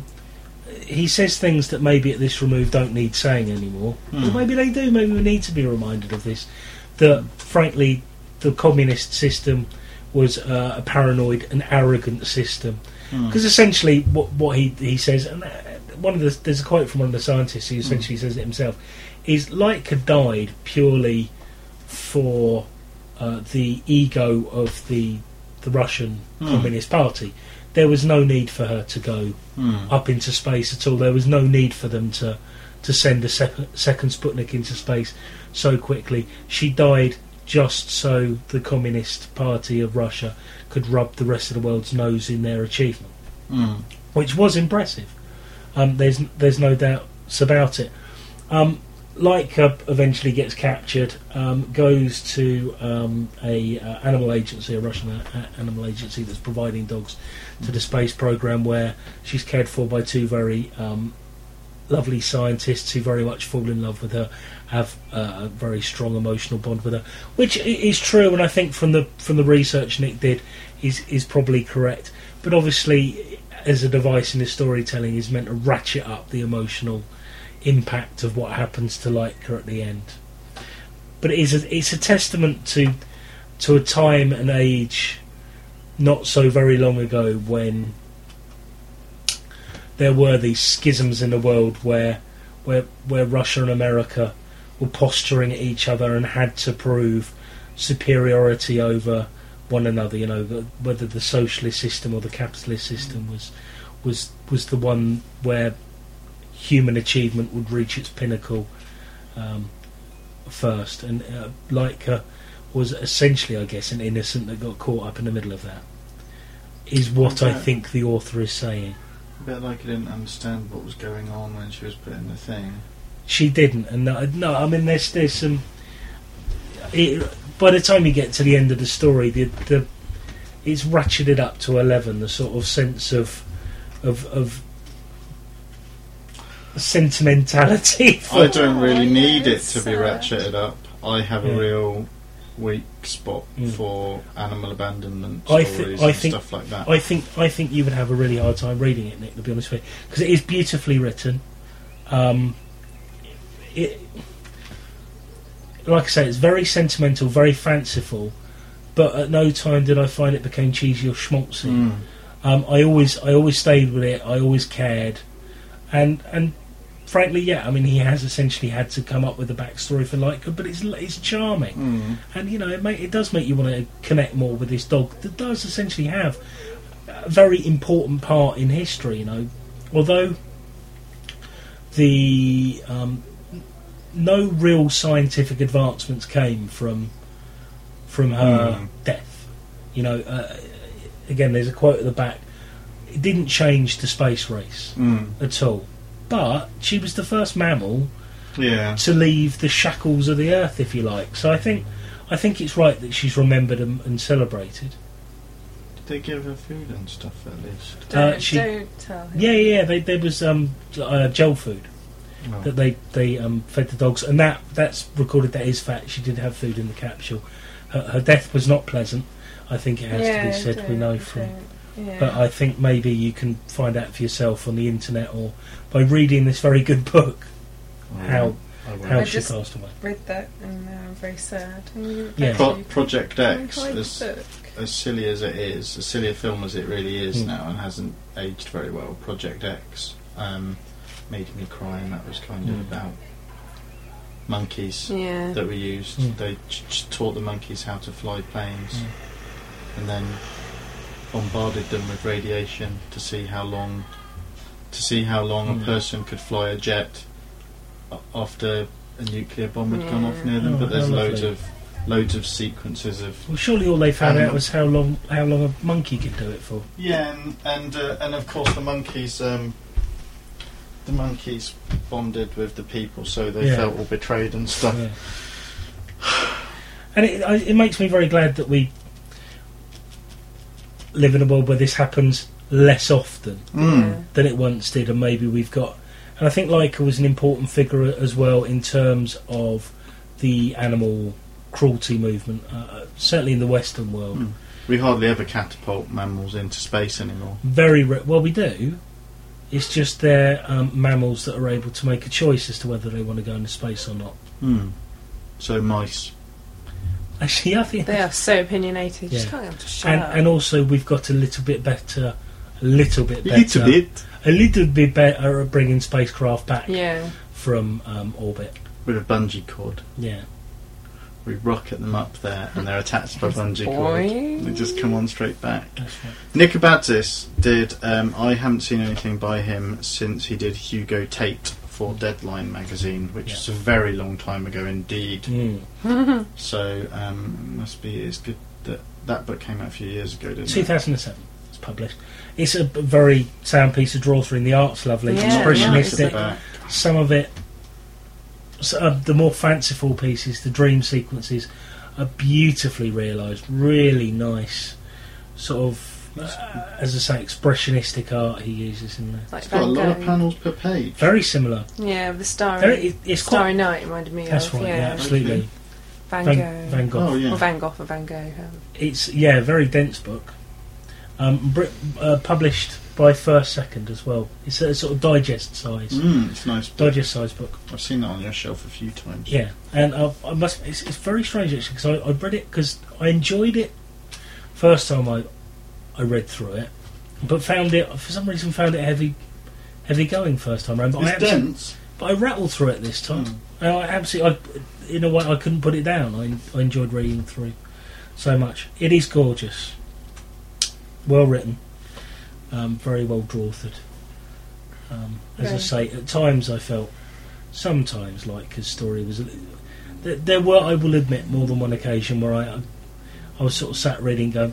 He says things that maybe at this remove don't need saying anymore. But maybe they do. Maybe we need to be reminded of this. That, frankly, the communist system was a paranoid and arrogant system. Because essentially what he says, and there's a quote from one of the scientists who essentially says it himself, is Laika died purely for the ego of the Russian Communist Party. There was no need for her to go up into space at all. There was no need for them to send a second Sputnik into space so quickly. She died just so the Communist Party of Russia could rub the rest of the world's nose in their achievement, which was impressive. There's no doubts about it. Laika eventually gets captured, goes to a animal agency, a Russian animal agency that's providing dogs to the space program, where she's cared for by two very lovely scientists who very much fall in love with her, have a very strong emotional bond with her, which is true, and I think from the research Nick did is probably correct. But obviously, as a device in his storytelling, is meant to ratchet up the emotional impact of what happens to Laika at the end. But it's a testament to a time and age not so very long ago when there were these schisms in the world where Russia and America were posturing at each other and had to prove superiority over one another. You know, whether the socialist system or the capitalist system was the one where human achievement would reach its pinnacle first, and Laika was essentially, I guess, an innocent that got caught up in the middle of that, is what I think the author is saying. A bit like I didn't understand what was going on when she was put in the thing. She didn't, and no, I mean there's some. By the time you get to the end of the story, it's ratcheted up to 11. The sort of sense of sentimentality. I don't really need it to be ratcheted up. I have a real weak spot for animal abandonment stories and stuff like that. I think you would have a really hard time reading it, Nick, to be honest with you, because it is beautifully written. Like I say, it's very sentimental, very fanciful, but at no time did I find it became cheesy or schmaltzy. I always stayed with it. I always cared, and frankly, yeah, I mean, he has essentially had to come up with a backstory for Laika, but it's charming. And, you know, it does make you want to connect more with this dog that does essentially have a very important part in history, you know. Although the no real scientific advancements came from her death. You know, again, there's a quote at the back. It didn't change the space race at all. But she was the first mammal to leave the shackles of the Earth, if you like. So I think it's right that she's remembered and celebrated. Did they give her food and stuff at least? Don't tell him. Yeah. There was gel food that they fed the dogs, and that's recorded. That is fact. She did have food in the capsule. Her death was not pleasant. I think it has to be said. We know from. Yeah. But I think maybe you can find out for yourself on the internet or by reading this very good book how she just passed away. Read that and I'm very sad. Project X, book. as silly as it is, as silly a film as it really is now, and hasn't aged very well. Project X made me cry, and that was kind of about monkeys that were used. They taught the monkeys how to fly planes, and then bombarded them with radiation to see how long a person could fly a jet after a nuclear bomb had gone off near them. But there's loads of sequences of. Well, surely all they found out was how long a monkey could do it for. Yeah, and of course the monkeys bonded with the people, so they felt all betrayed and stuff. Yeah. And it makes me very glad that we live in a world where this happens less often than it once did, and maybe we've got. And I think Laika was an important figure as well in terms of the animal cruelty movement, certainly in the Western world. We hardly ever catapult mammals into space anymore. Well, we do. It's just they're mammals that are able to make a choice as to whether they want to go into space or not. So mice. Actually, I think they are so opinionated. You just can't get them to shut up. And also, we've got a little bit better at bringing spacecraft back from orbit with a bungee cord. Yeah, we rocket them up there, and they're attached by bungee cord. They just come on straight back. That's right. Nick Abadzis did. I haven't seen anything by him since he did Hugo Tate for Deadline magazine, which is a very long time ago indeed. So it's good that book came out a few years ago, didn't it? 2007 it's published. It's a very sound piece of draw through. The art's lovely, expressionistic. Some of it, the more fanciful pieces, the dream sequences, are beautifully realised. Really nice, sort of. As I say, expressionistic art he uses in there. It's got a lot of panels per page. Very similar. Yeah, the Starry Night reminded me of. That's right, absolutely. Van Gogh. Oh, yeah. Or Van Gogh or Van Gogh. It's, a very dense book. Published by First Second as well. It's a sort of digest size. It's nice. Digest size book. I've seen that on your shelf a few times. Yeah, and it's very strange actually, because I read it because I enjoyed it first time I read through it, but found it heavy going first time around. But it's dense. But I rattled through it this time. And in a way, I couldn't put it down. I enjoyed reading through so much. It is gorgeous, well written, very well drafted. As I say, at times I felt sometimes like his story was. There were, I will admit, more than one occasion where I was sort of sat reading, going,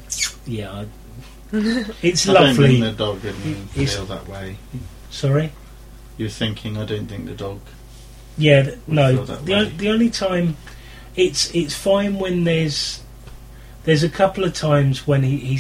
it's lovely. I don't think the dog didn't feel that way. Sorry? You're thinking, I don't think the dog. Yeah, no. The only time it's fine when there's a couple of times when he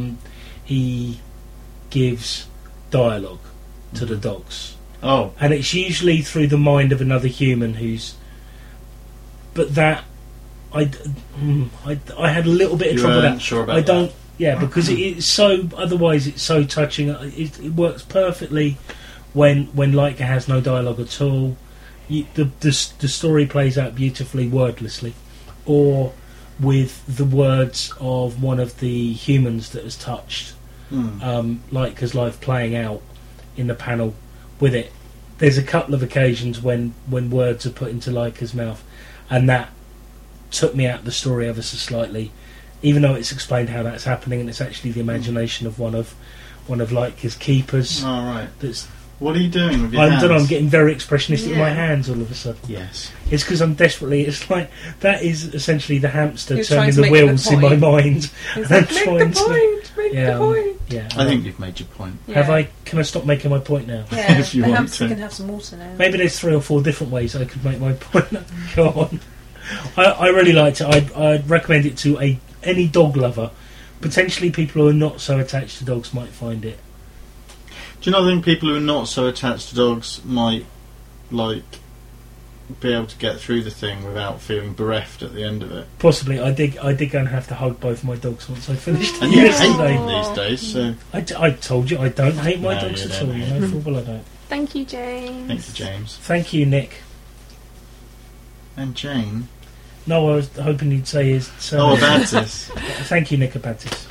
gives dialogue to the dogs. Oh, and it's usually through the mind of another human who's. But that I had a little bit of trouble with that. Sure about that. Yeah, because it's so. Otherwise, it's so touching. It works perfectly when Laika has no dialogue at all. The story plays out beautifully wordlessly, or with the words of one of the humans that has touched Laika's life playing out in the panel with it. there's a couple of occasions when words are put into Leica's mouth, and that took me out of the story ever so slightly, even though it's explained how that's happening, and it's actually the imagination of one of Leica's keepers. All right. That's What are you doing with your I hands? don't know. I'm getting very expressionistic with my Yeah. hands all of a sudden. Yes. It's because I'm desperately. It's like that is essentially the hamster You're turning trying to the make the wheels in my point. mind. It's I'm like, make trying the to- point, make Yeah, the point. Yeah, I think you've made your point. Have Yeah. I? Can I stop making my point now? Yeah, if you the want hamster to. can have some water now. Maybe there's 3 or 4 different ways I could make my point. Go on. I really liked it. I'd recommend it to any dog lover. Potentially, people who are not so attached to dogs might find it. Do you not think people who are not so attached to dogs might be able to get through the thing without feeling bereft at the end of it? Possibly. I did go and have to hug both my dogs once I finished it And you hate yesterday. them these days, so I told you I don't hate my No, dogs you at don't all. You hate know, full well I don't. Thank you, James. thank you, James. Thank you, Nick. And Jane. No, I was hoping you'd say his Oh, surname. Abatis. Thank you, Nick Abatis.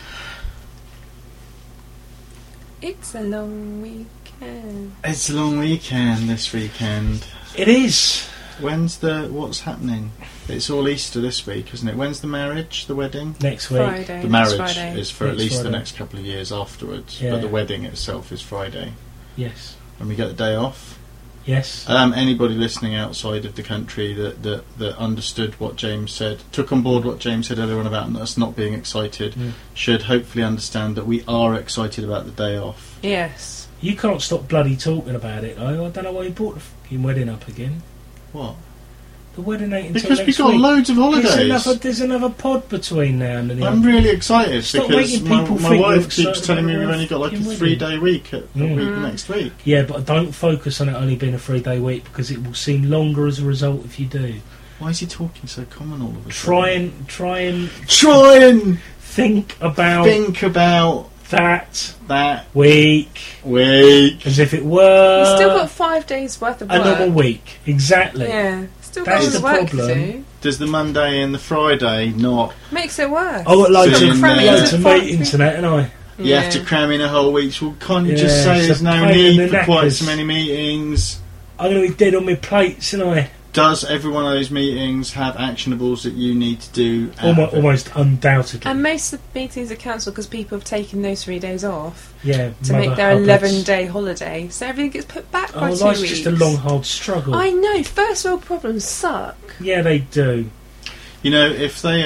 It's a long weekend. It's a long weekend this weekend. It is. What's happening? It's all Easter this week, isn't it? When's the marriage, the wedding? Next week. Friday. The next marriage Friday. is for at Next least the Friday. next couple of years afterwards, Yeah. but the wedding itself is Friday. Yes. And we get the day off. Yes. Anybody listening outside of the country that understood what James said, took on board what James said earlier on about us not being excited, should hopefully understand that we are excited about the day off. Yes. You can't stop bloody talking about it. I don't know why you brought the fucking wedding up again. What? The wedding ain't until Because next we've got week. loads of holidays. There's another pod between now and then. I'm really excited Stop because making my people wife think you're keeps excited telling me about we've the only got like a fucking 3-day week Mm. next week. Yeah, but don't focus on it only being a 3-day week because it will seem longer as a result if you do. Why is he talking so common all of a Try sudden? and Try and think about think about that that week week. as if it were You've still got 5 days worth of a work. normal week. Exactly. Yeah. Still That's got the the work problem. to do. Does the Monday and the Friday not? Makes it worse. I got loads So of, you cram it loads into of 5 meetings tonight, and I. You have to cram in a whole week. Well, can't you Yeah, just say it's there's a no pain in need the for quite knackers. so many meetings? I'm going to be dead on my plates, and I Does every one of those meetings have actionables that you need to do? at almost undoubtedly. And most of the meetings are cancelled because people have taken those 3 days off Yeah, to mother make their hubbards. 11-day holiday. So everything gets put back by Oh, 2 life's weeks. just a long, hard struggle. I know. First world problems suck. Yeah, they do. You know, if they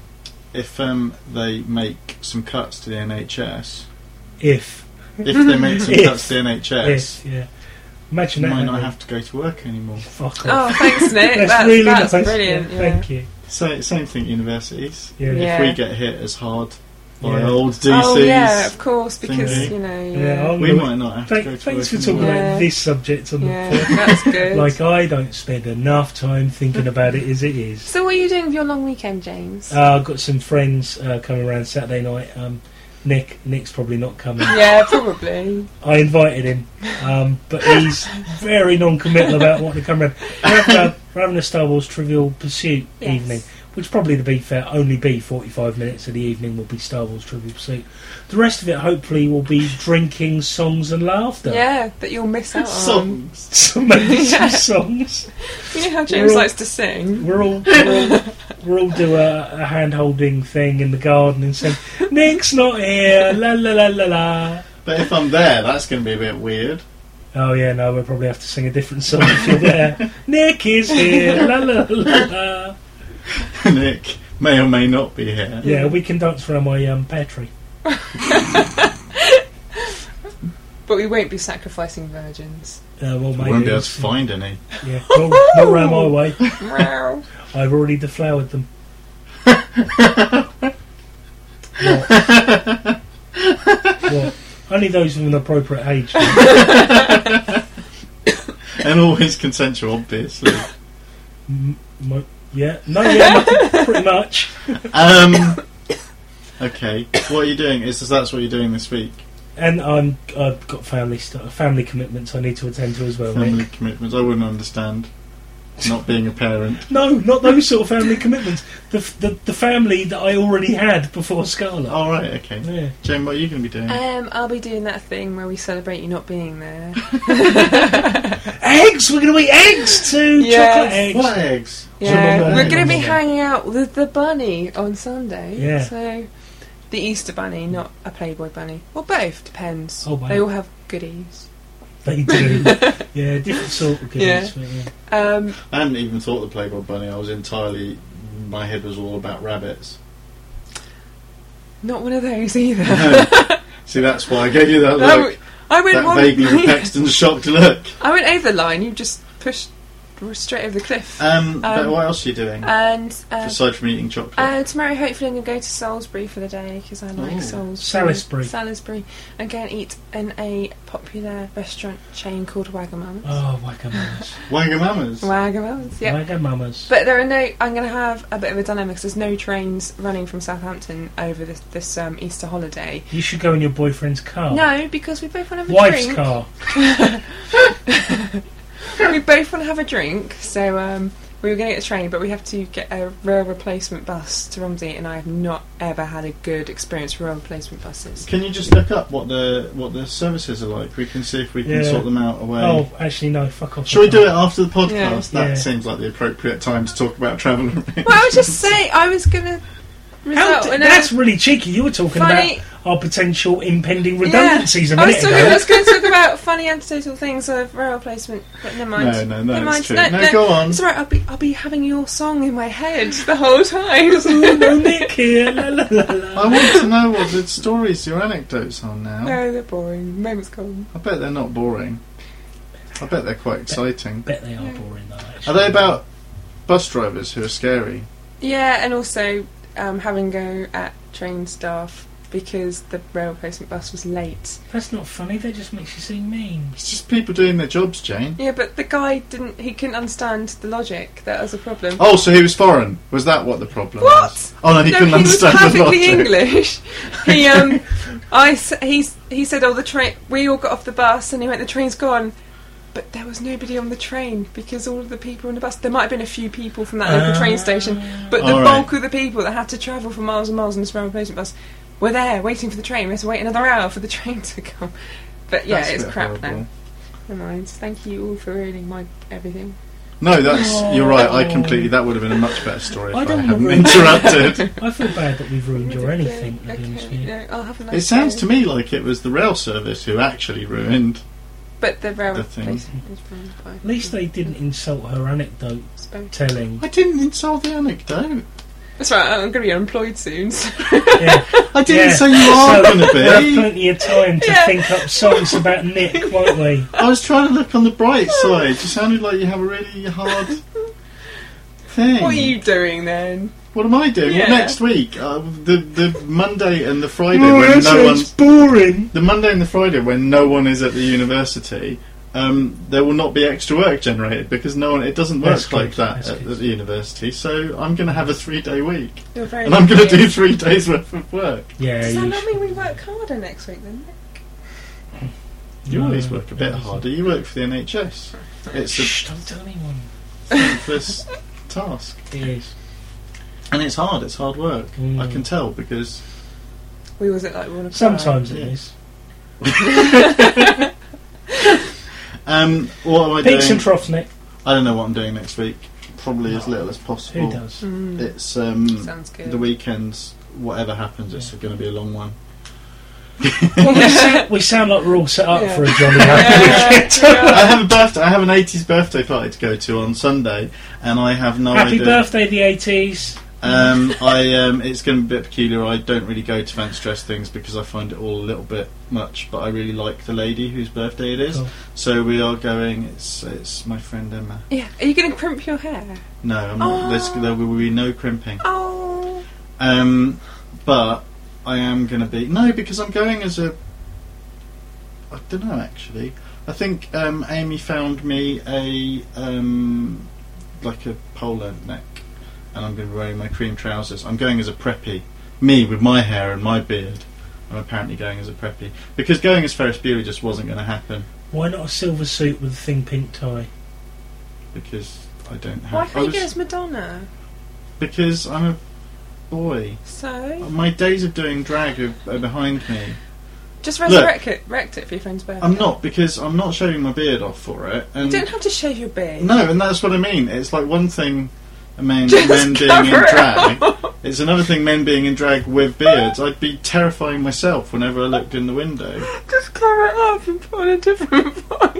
make some cuts to the NHS, If if they make some If. cuts to the NHS, yeah. Imagine you that. might not happening. have to go to work anymore. Fuck Oh, off. thanks, Nick. That's really that's nice. brilliant. Yeah, Yeah. Thank you. So same thing, universities. Yeah. Yeah. If we get hit as hard by Yeah. old DCs, Oh yeah, of course, because thingy. you know. Yeah, Yeah, I'm we gonna- might not have to go to Thanks work for talking anymore. Yeah. about this subject on the yeah, pod. that's good. Like I don't spend enough time thinking about it as it is. So, what are you doing with your long weekend, James? I've got some friends coming around Saturday night. Nick's probably not coming. Yeah, probably. I invited him, but he's very non-committal about wanting to come around. We're having a Star Wars Trivial Pursuit Yes. evening, which probably, to be fair, only be 45 minutes of the evening will be Star Wars Trivial Pursuit. The rest of it, hopefully, will be drinking, songs and laughter. Yeah, that you'll miss out on. Songs. Some maybe some Yeah. songs. You know how James all- likes to sing. We'll all do a hand-holding thing in the garden and say, Nick's not here, la la la la la. But if I'm there, that's going to be a bit weird. Oh yeah, no, we'll probably have to sing a different song if you're there. Nick is here, la la la la. Nick may or may not be here. Yeah, we can dance around my pear tree. But we won't be sacrificing virgins. Well, We maybe. won't be able to find any. Yeah, not around my way. Meow. I've already deflowered them. What? Only those of an appropriate age. And always consensual, obviously. Yeah, no, yeah, pretty much. Okay, what are you doing? That's what you're doing this week? And I've got family commitments I need to attend to as well. Family Nick. commitments. I wouldn't understand. not being a parent. No, not those sort of family commitments. The family that I already had before Scarlet. Oh, right, okay. Yeah. Jen, what are you going to be doing? I'll be doing that thing where we celebrate you not being there. Eggs! We're going to eat eggs too! Yes. Chocolate eggs! What eggs? Yeah, Mum, we're going to be Mum. hanging out with the bunny on Sunday. Yeah. So, the Easter bunny, not a Playboy bunny. Well, both, depends. Oh, wow. They all have goodies. They do. Yeah, different sort of goodies. Yeah. But yeah. I hadn't even thought of the Playboy bunny. I was entirely... My head was all about rabbits. Not one of those either. No. See, that's why I gave you that No, look. I went That one. vaguely Paxton shocked look. I went over the line. You just pushed straight over the cliff. But what else are you doing? And Aside from eating chocolate? tomorrow, hopefully, I'm going to go to Salisbury for the day because I like Oh. Salisbury. Salisbury. And go and eat in a popular restaurant chain called Wagamama's. Oh, Wagamamas. Wagamamas. Wagamama's, yeah. Wagamamas. But there are no. I'm going to have a bit of a dilemma because there's no trains running from Southampton over this Easter holiday. You should go in your boyfriend's car. No, because we both want to have a Wife's drink. car. We both want to have a drink, so we were going to get a train, but we have to get a rail replacement bus to Romsey, and I have not ever had a good experience with rail replacement buses. Can you just look up what the services are like? We can see if we can Yeah. sort them out away. Oh, actually, no, fuck off. Shall we do it after the podcast? Yeah. That Yeah. seems like the appropriate time to talk about travel. Well, I was just saying, I was going to That's really cheeky. You were talking funny. about our potential impending redundancies a I minute was ago. going to talk about funny anecdotal things of rail replacement, but never mind. No, Never it's mind. true. No, go on. It's alright. I'll be having your song in my head the whole time. No Nick here. La, la, la, la. I want to know what the stories, your anecdotes are now. No, they're boring. The moment's gone. I bet they're not boring. I bet they're quite exciting. Bet they are boring though. Are Actually. they about bus drivers who are scary? Yeah, and also having go at train staff because the rail replacement bus was late. That's not funny. That just makes you seem mean. It's just people doing their jobs, Jane. Yeah, but the guy couldn't understand the logic. That was a problem. Oh, so he was foreign. Was that what the problem What? was? Oh no, he couldn't he was understand the perfectly logic. English. He said, "Oh, the train." We all got off the bus, and he went, "The train's gone." But there was nobody on the train because all of the people on the bus. There might have been a few people from that local train station, but the All right. bulk of the people that had to travel for miles and miles on this rail replacement bus were there waiting for the train. We had to wait another hour for the train to come. But yeah, That's a it's bit crap horrible. now. Never mind. Thank you all for ruining my everything. No, that's you're right. I Oh. completely. That would have been a much better story if I I, don't hadn't wanna- interrupted. I feel bad that we've ruined your anything. To be honest with Okay, you. no, I'll have a nice It sounds day. to me like it was the rail service who actually ruined. But the rail the thing. replacement is fine. At least they didn't insult her anecdote Spoke. telling. I didn't insult the anecdote. That's right. I'm going to be unemployed soon. So. Yeah. I didn't Yeah. say you are So going to we'll have be. plenty of time to Yeah. think up songs about Nick, won't we? I was trying to look on the bright side. You sounded like you have a really hard thing. What are you doing then? What am I doing? Yeah. Well, next week, the Monday and the Friday Oh, when that no sounds one's boring. the Monday and the Friday when no one is at the university. There will not be extra work generated because no one. It doesn't work That's like good, that that's at good. the university. So I'm going to have a 3-day week, You're very and I'm going to lucky. do 3 days worth of work. Yeah, Does that you not mean we work harder next week then? You No, always work a bit it doesn't. harder. You work for the NHS. It's Shh, don't tell anyone. a thankless task, It is. and it's hard. It's hard work. Mm. I can tell because We was it like we want to Sometimes it Yeah. is. what am I Peaks doing? and troughs, Nick. I don't know what I'm doing next week. Probably as little as possible. Who does? It's Sounds good. the weekends. Whatever happens, it's going to be a long one. Well, we sound like we're all set up Yeah. for a jolly happy weekend. I have a birthday. I have an 80s birthday party to go to on Sunday, and I have no Happy idea. birthday, the 80s. It's going to be a bit peculiar. I don't really go to fancy dress things because I find it all a little bit much. But I really like the lady whose birthday it is, Cool. so we are going. It's my friend Emma. Yeah. Are you going to crimp your hair? No, I'm not. There will be no crimping. Oh. But I am going to be because I'm going as a. I don't know actually. I think Amy found me a like a polo neck, and I'm going to be wearing my cream trousers. I'm going as a preppy. Me with my hair and my beard. I'm apparently going as a preppy because going as Ferris Bueller just wasn't going to happen Why not a silver suit with a thin pink tie? because I don't have. Why can't you go as Madonna? Because I'm a boy. So? My days of doing drag are behind me. Just resurrect it for your friend's birthday. I'm not, because I'm not shaving my beard off for it. And You don't have to shave your beard. No, and that's what I mean. It's like one thing men Just being in cover it drag. up. It's another thing men being in drag with beards. I'd be terrifying myself whenever I looked in the window. Just cover it up and put on a different voice.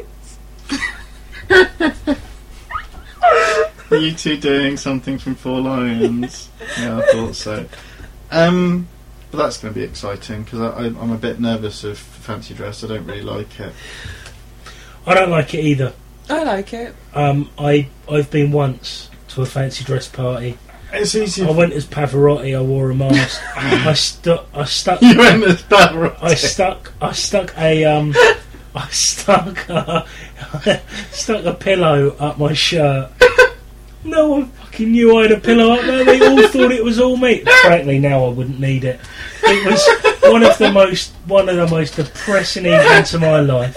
Are you two doing something from Four Lions? Yeah, I thought so. But that's going to be exciting, because I'm a bit nervous of fancy dress. I don't really like it. I don't like it either. I like it. I've been once to a fancy dress party. It's easy. I went as Pavarotti. I wore a mask. I stuck. You went as Pavarotti. I stuck a pillow up my shirt. No one fucking knew I had a pillow up there. They all thought it was all me. Frankly, now I wouldn't need it. It was one of the most depressing events of my life.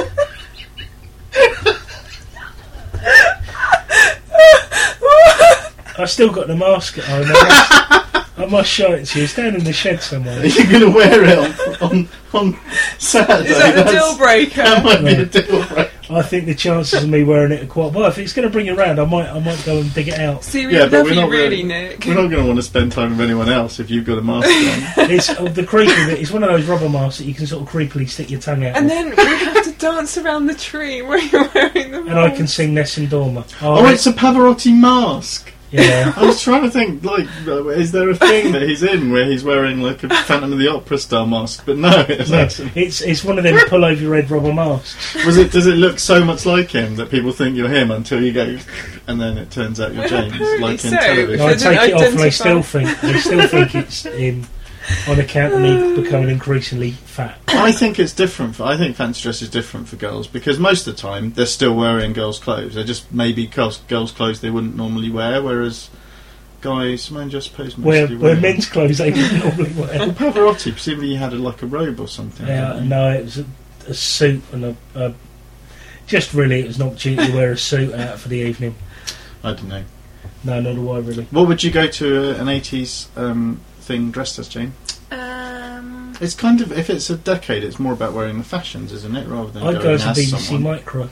I still got the mask at home. I must show it to you. It's down in the shed somewhere. Are you going to wear it on Saturday? Is that a deal breaker? That might be a deal breaker. I think the chances of me wearing it are quite well. If it's going to bring you around, I might go and dig it out. See, we love you really, Nick. We're not going to want to spend time with anyone else if you've got a mask on. It's the creepy bit. It's one of those rubber masks that you can sort of creepily stick your tongue out. And with. then we have to dance around the tree where you're wearing the mask. And I can sing Nessun Dorma. Oh, it's a Pavarotti mask. Yeah. I was trying to think, like, is there a thing that he's in where he's wearing like a Phantom of the Opera style mask? But no, It's one of them pull over your head rubber masks. Does it look so much like him that people think you're him until you go, and then it turns out you're James, like in television? I take it off and they still think it's him on account of me becoming increasingly fat. I think it's different. I think fancy dress is different for girls because most of the time they're still wearing girls' clothes. They're just maybe girls' clothes they wouldn't normally wear, whereas guys, I just suppose mostly wear men's clothes they wouldn't normally wear. Well, Pavarotti, presumably you had like a robe or something. Yeah, no, it was a suit and a just really it was an opportunity to wear a suit out for the evening. I don't know. No, not a why really. What would you go to an 80s thing dressed as, Jane? It's kind of, if it's a decade, it's more about wearing the fashions, isn't it, rather than I'd going go as a as BBC someone. Micro.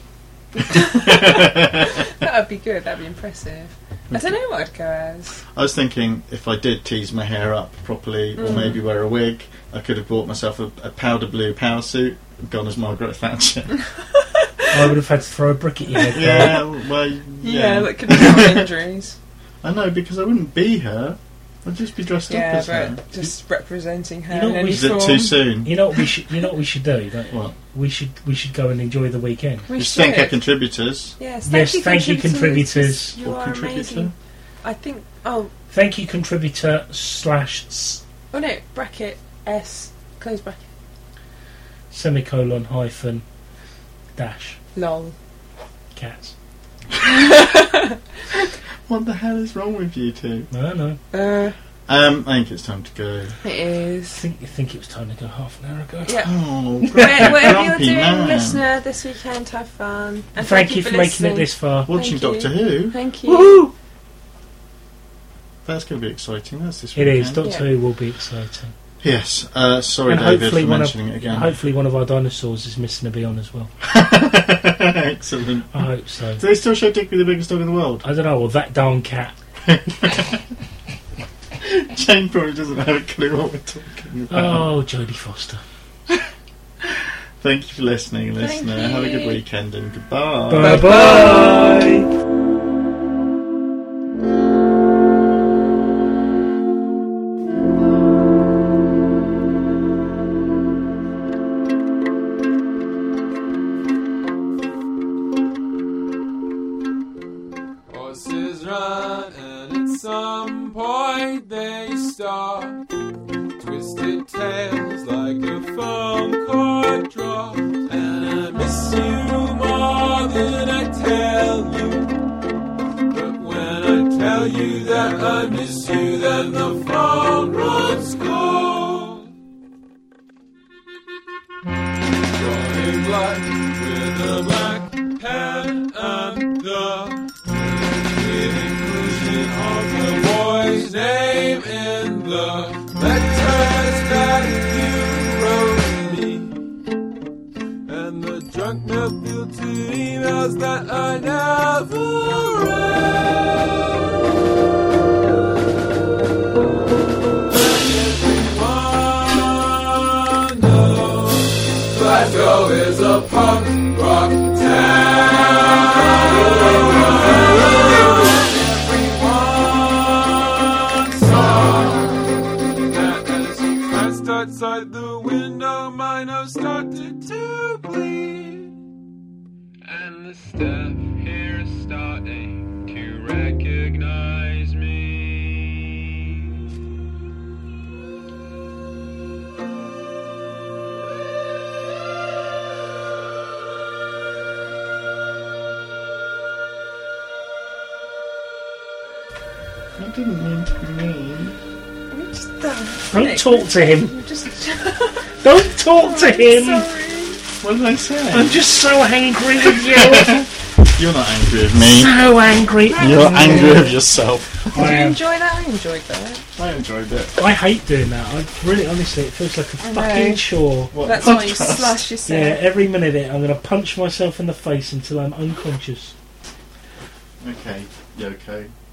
That would be good. That'd be impressive. I don't know what I'd go as. I was thinking if I did tease my hair up properly, or maybe wear a wig, I could have bought myself a powder blue power suit, gone as Margaret Thatcher. I would have had to throw a brick at your head. Yeah, well, Yeah, that could have injuries. I know, because I wouldn't be her. I'd just be dressed up as her. but just representing her You know in what any Is it form. too soon? You know what we should do? Don't we? What? We should go and enjoy the weekend. We Just should. thank our contributors. Yes, Thank you, contributors. You Or are contributor. amazing. I think. Oh Thank you, contributor / no! Bracket S close bracket. semicolon hyphen dash Lol. cats. What the hell is wrong with you two? No. I think it's time to go. It is. Think it was time to go half an hour ago. Yeah. Oh, Whatever you're grumpy doing, man. listener, this weekend, have fun. And Thank you for making listening. it this far. Watching Thank Doctor you. Who. Thank you. Woohoo! That's going to be exciting. That's this It weekend. is. Doctor Yeah. Who will be exciting. Yes. Sorry, And David, hopefully for one mentioning it again. Hopefully one of our dinosaurs is missing to be on as well. Excellent. I hope so. Do they still show Digby the biggest dog in the world? I don't know, or that darn cat. Jane probably doesn't have a clue what we're talking about. Oh, Jodie Foster. Thank you for listening, Thank listener. Have a good you. weekend and goodbye. Bye bye. Horses run and at some point they stop. Twisted tails like a phone cord drop. And I miss you more than I tell you. But when I tell you that I miss you, then the phone runs cold. Drawing blood with a black pen and the the letters that you wrote me, and the junk mail filled to emails that I never read. Everyone knows Glasgow is a punk rock town. Everyone saw that as he glanced outside the window, my nose started to bleed, and the staff here is starting to recognize me. I didn't mean to be mean. I'm just Don't talk to him. Just Don't talk to him. sorry. What did I say? I'm just so angry with you. You're not angry with me. So angry. You're angry with yourself. I Did you am. enjoy that? I enjoyed that. I enjoyed it. I hate doing that. I really, honestly, it feels like a I know. fucking chore. What That's why you podcast? slash Yeah, yourself. every minute of it, I'm going to punch myself in the face until I'm unconscious. Okay, Yoko.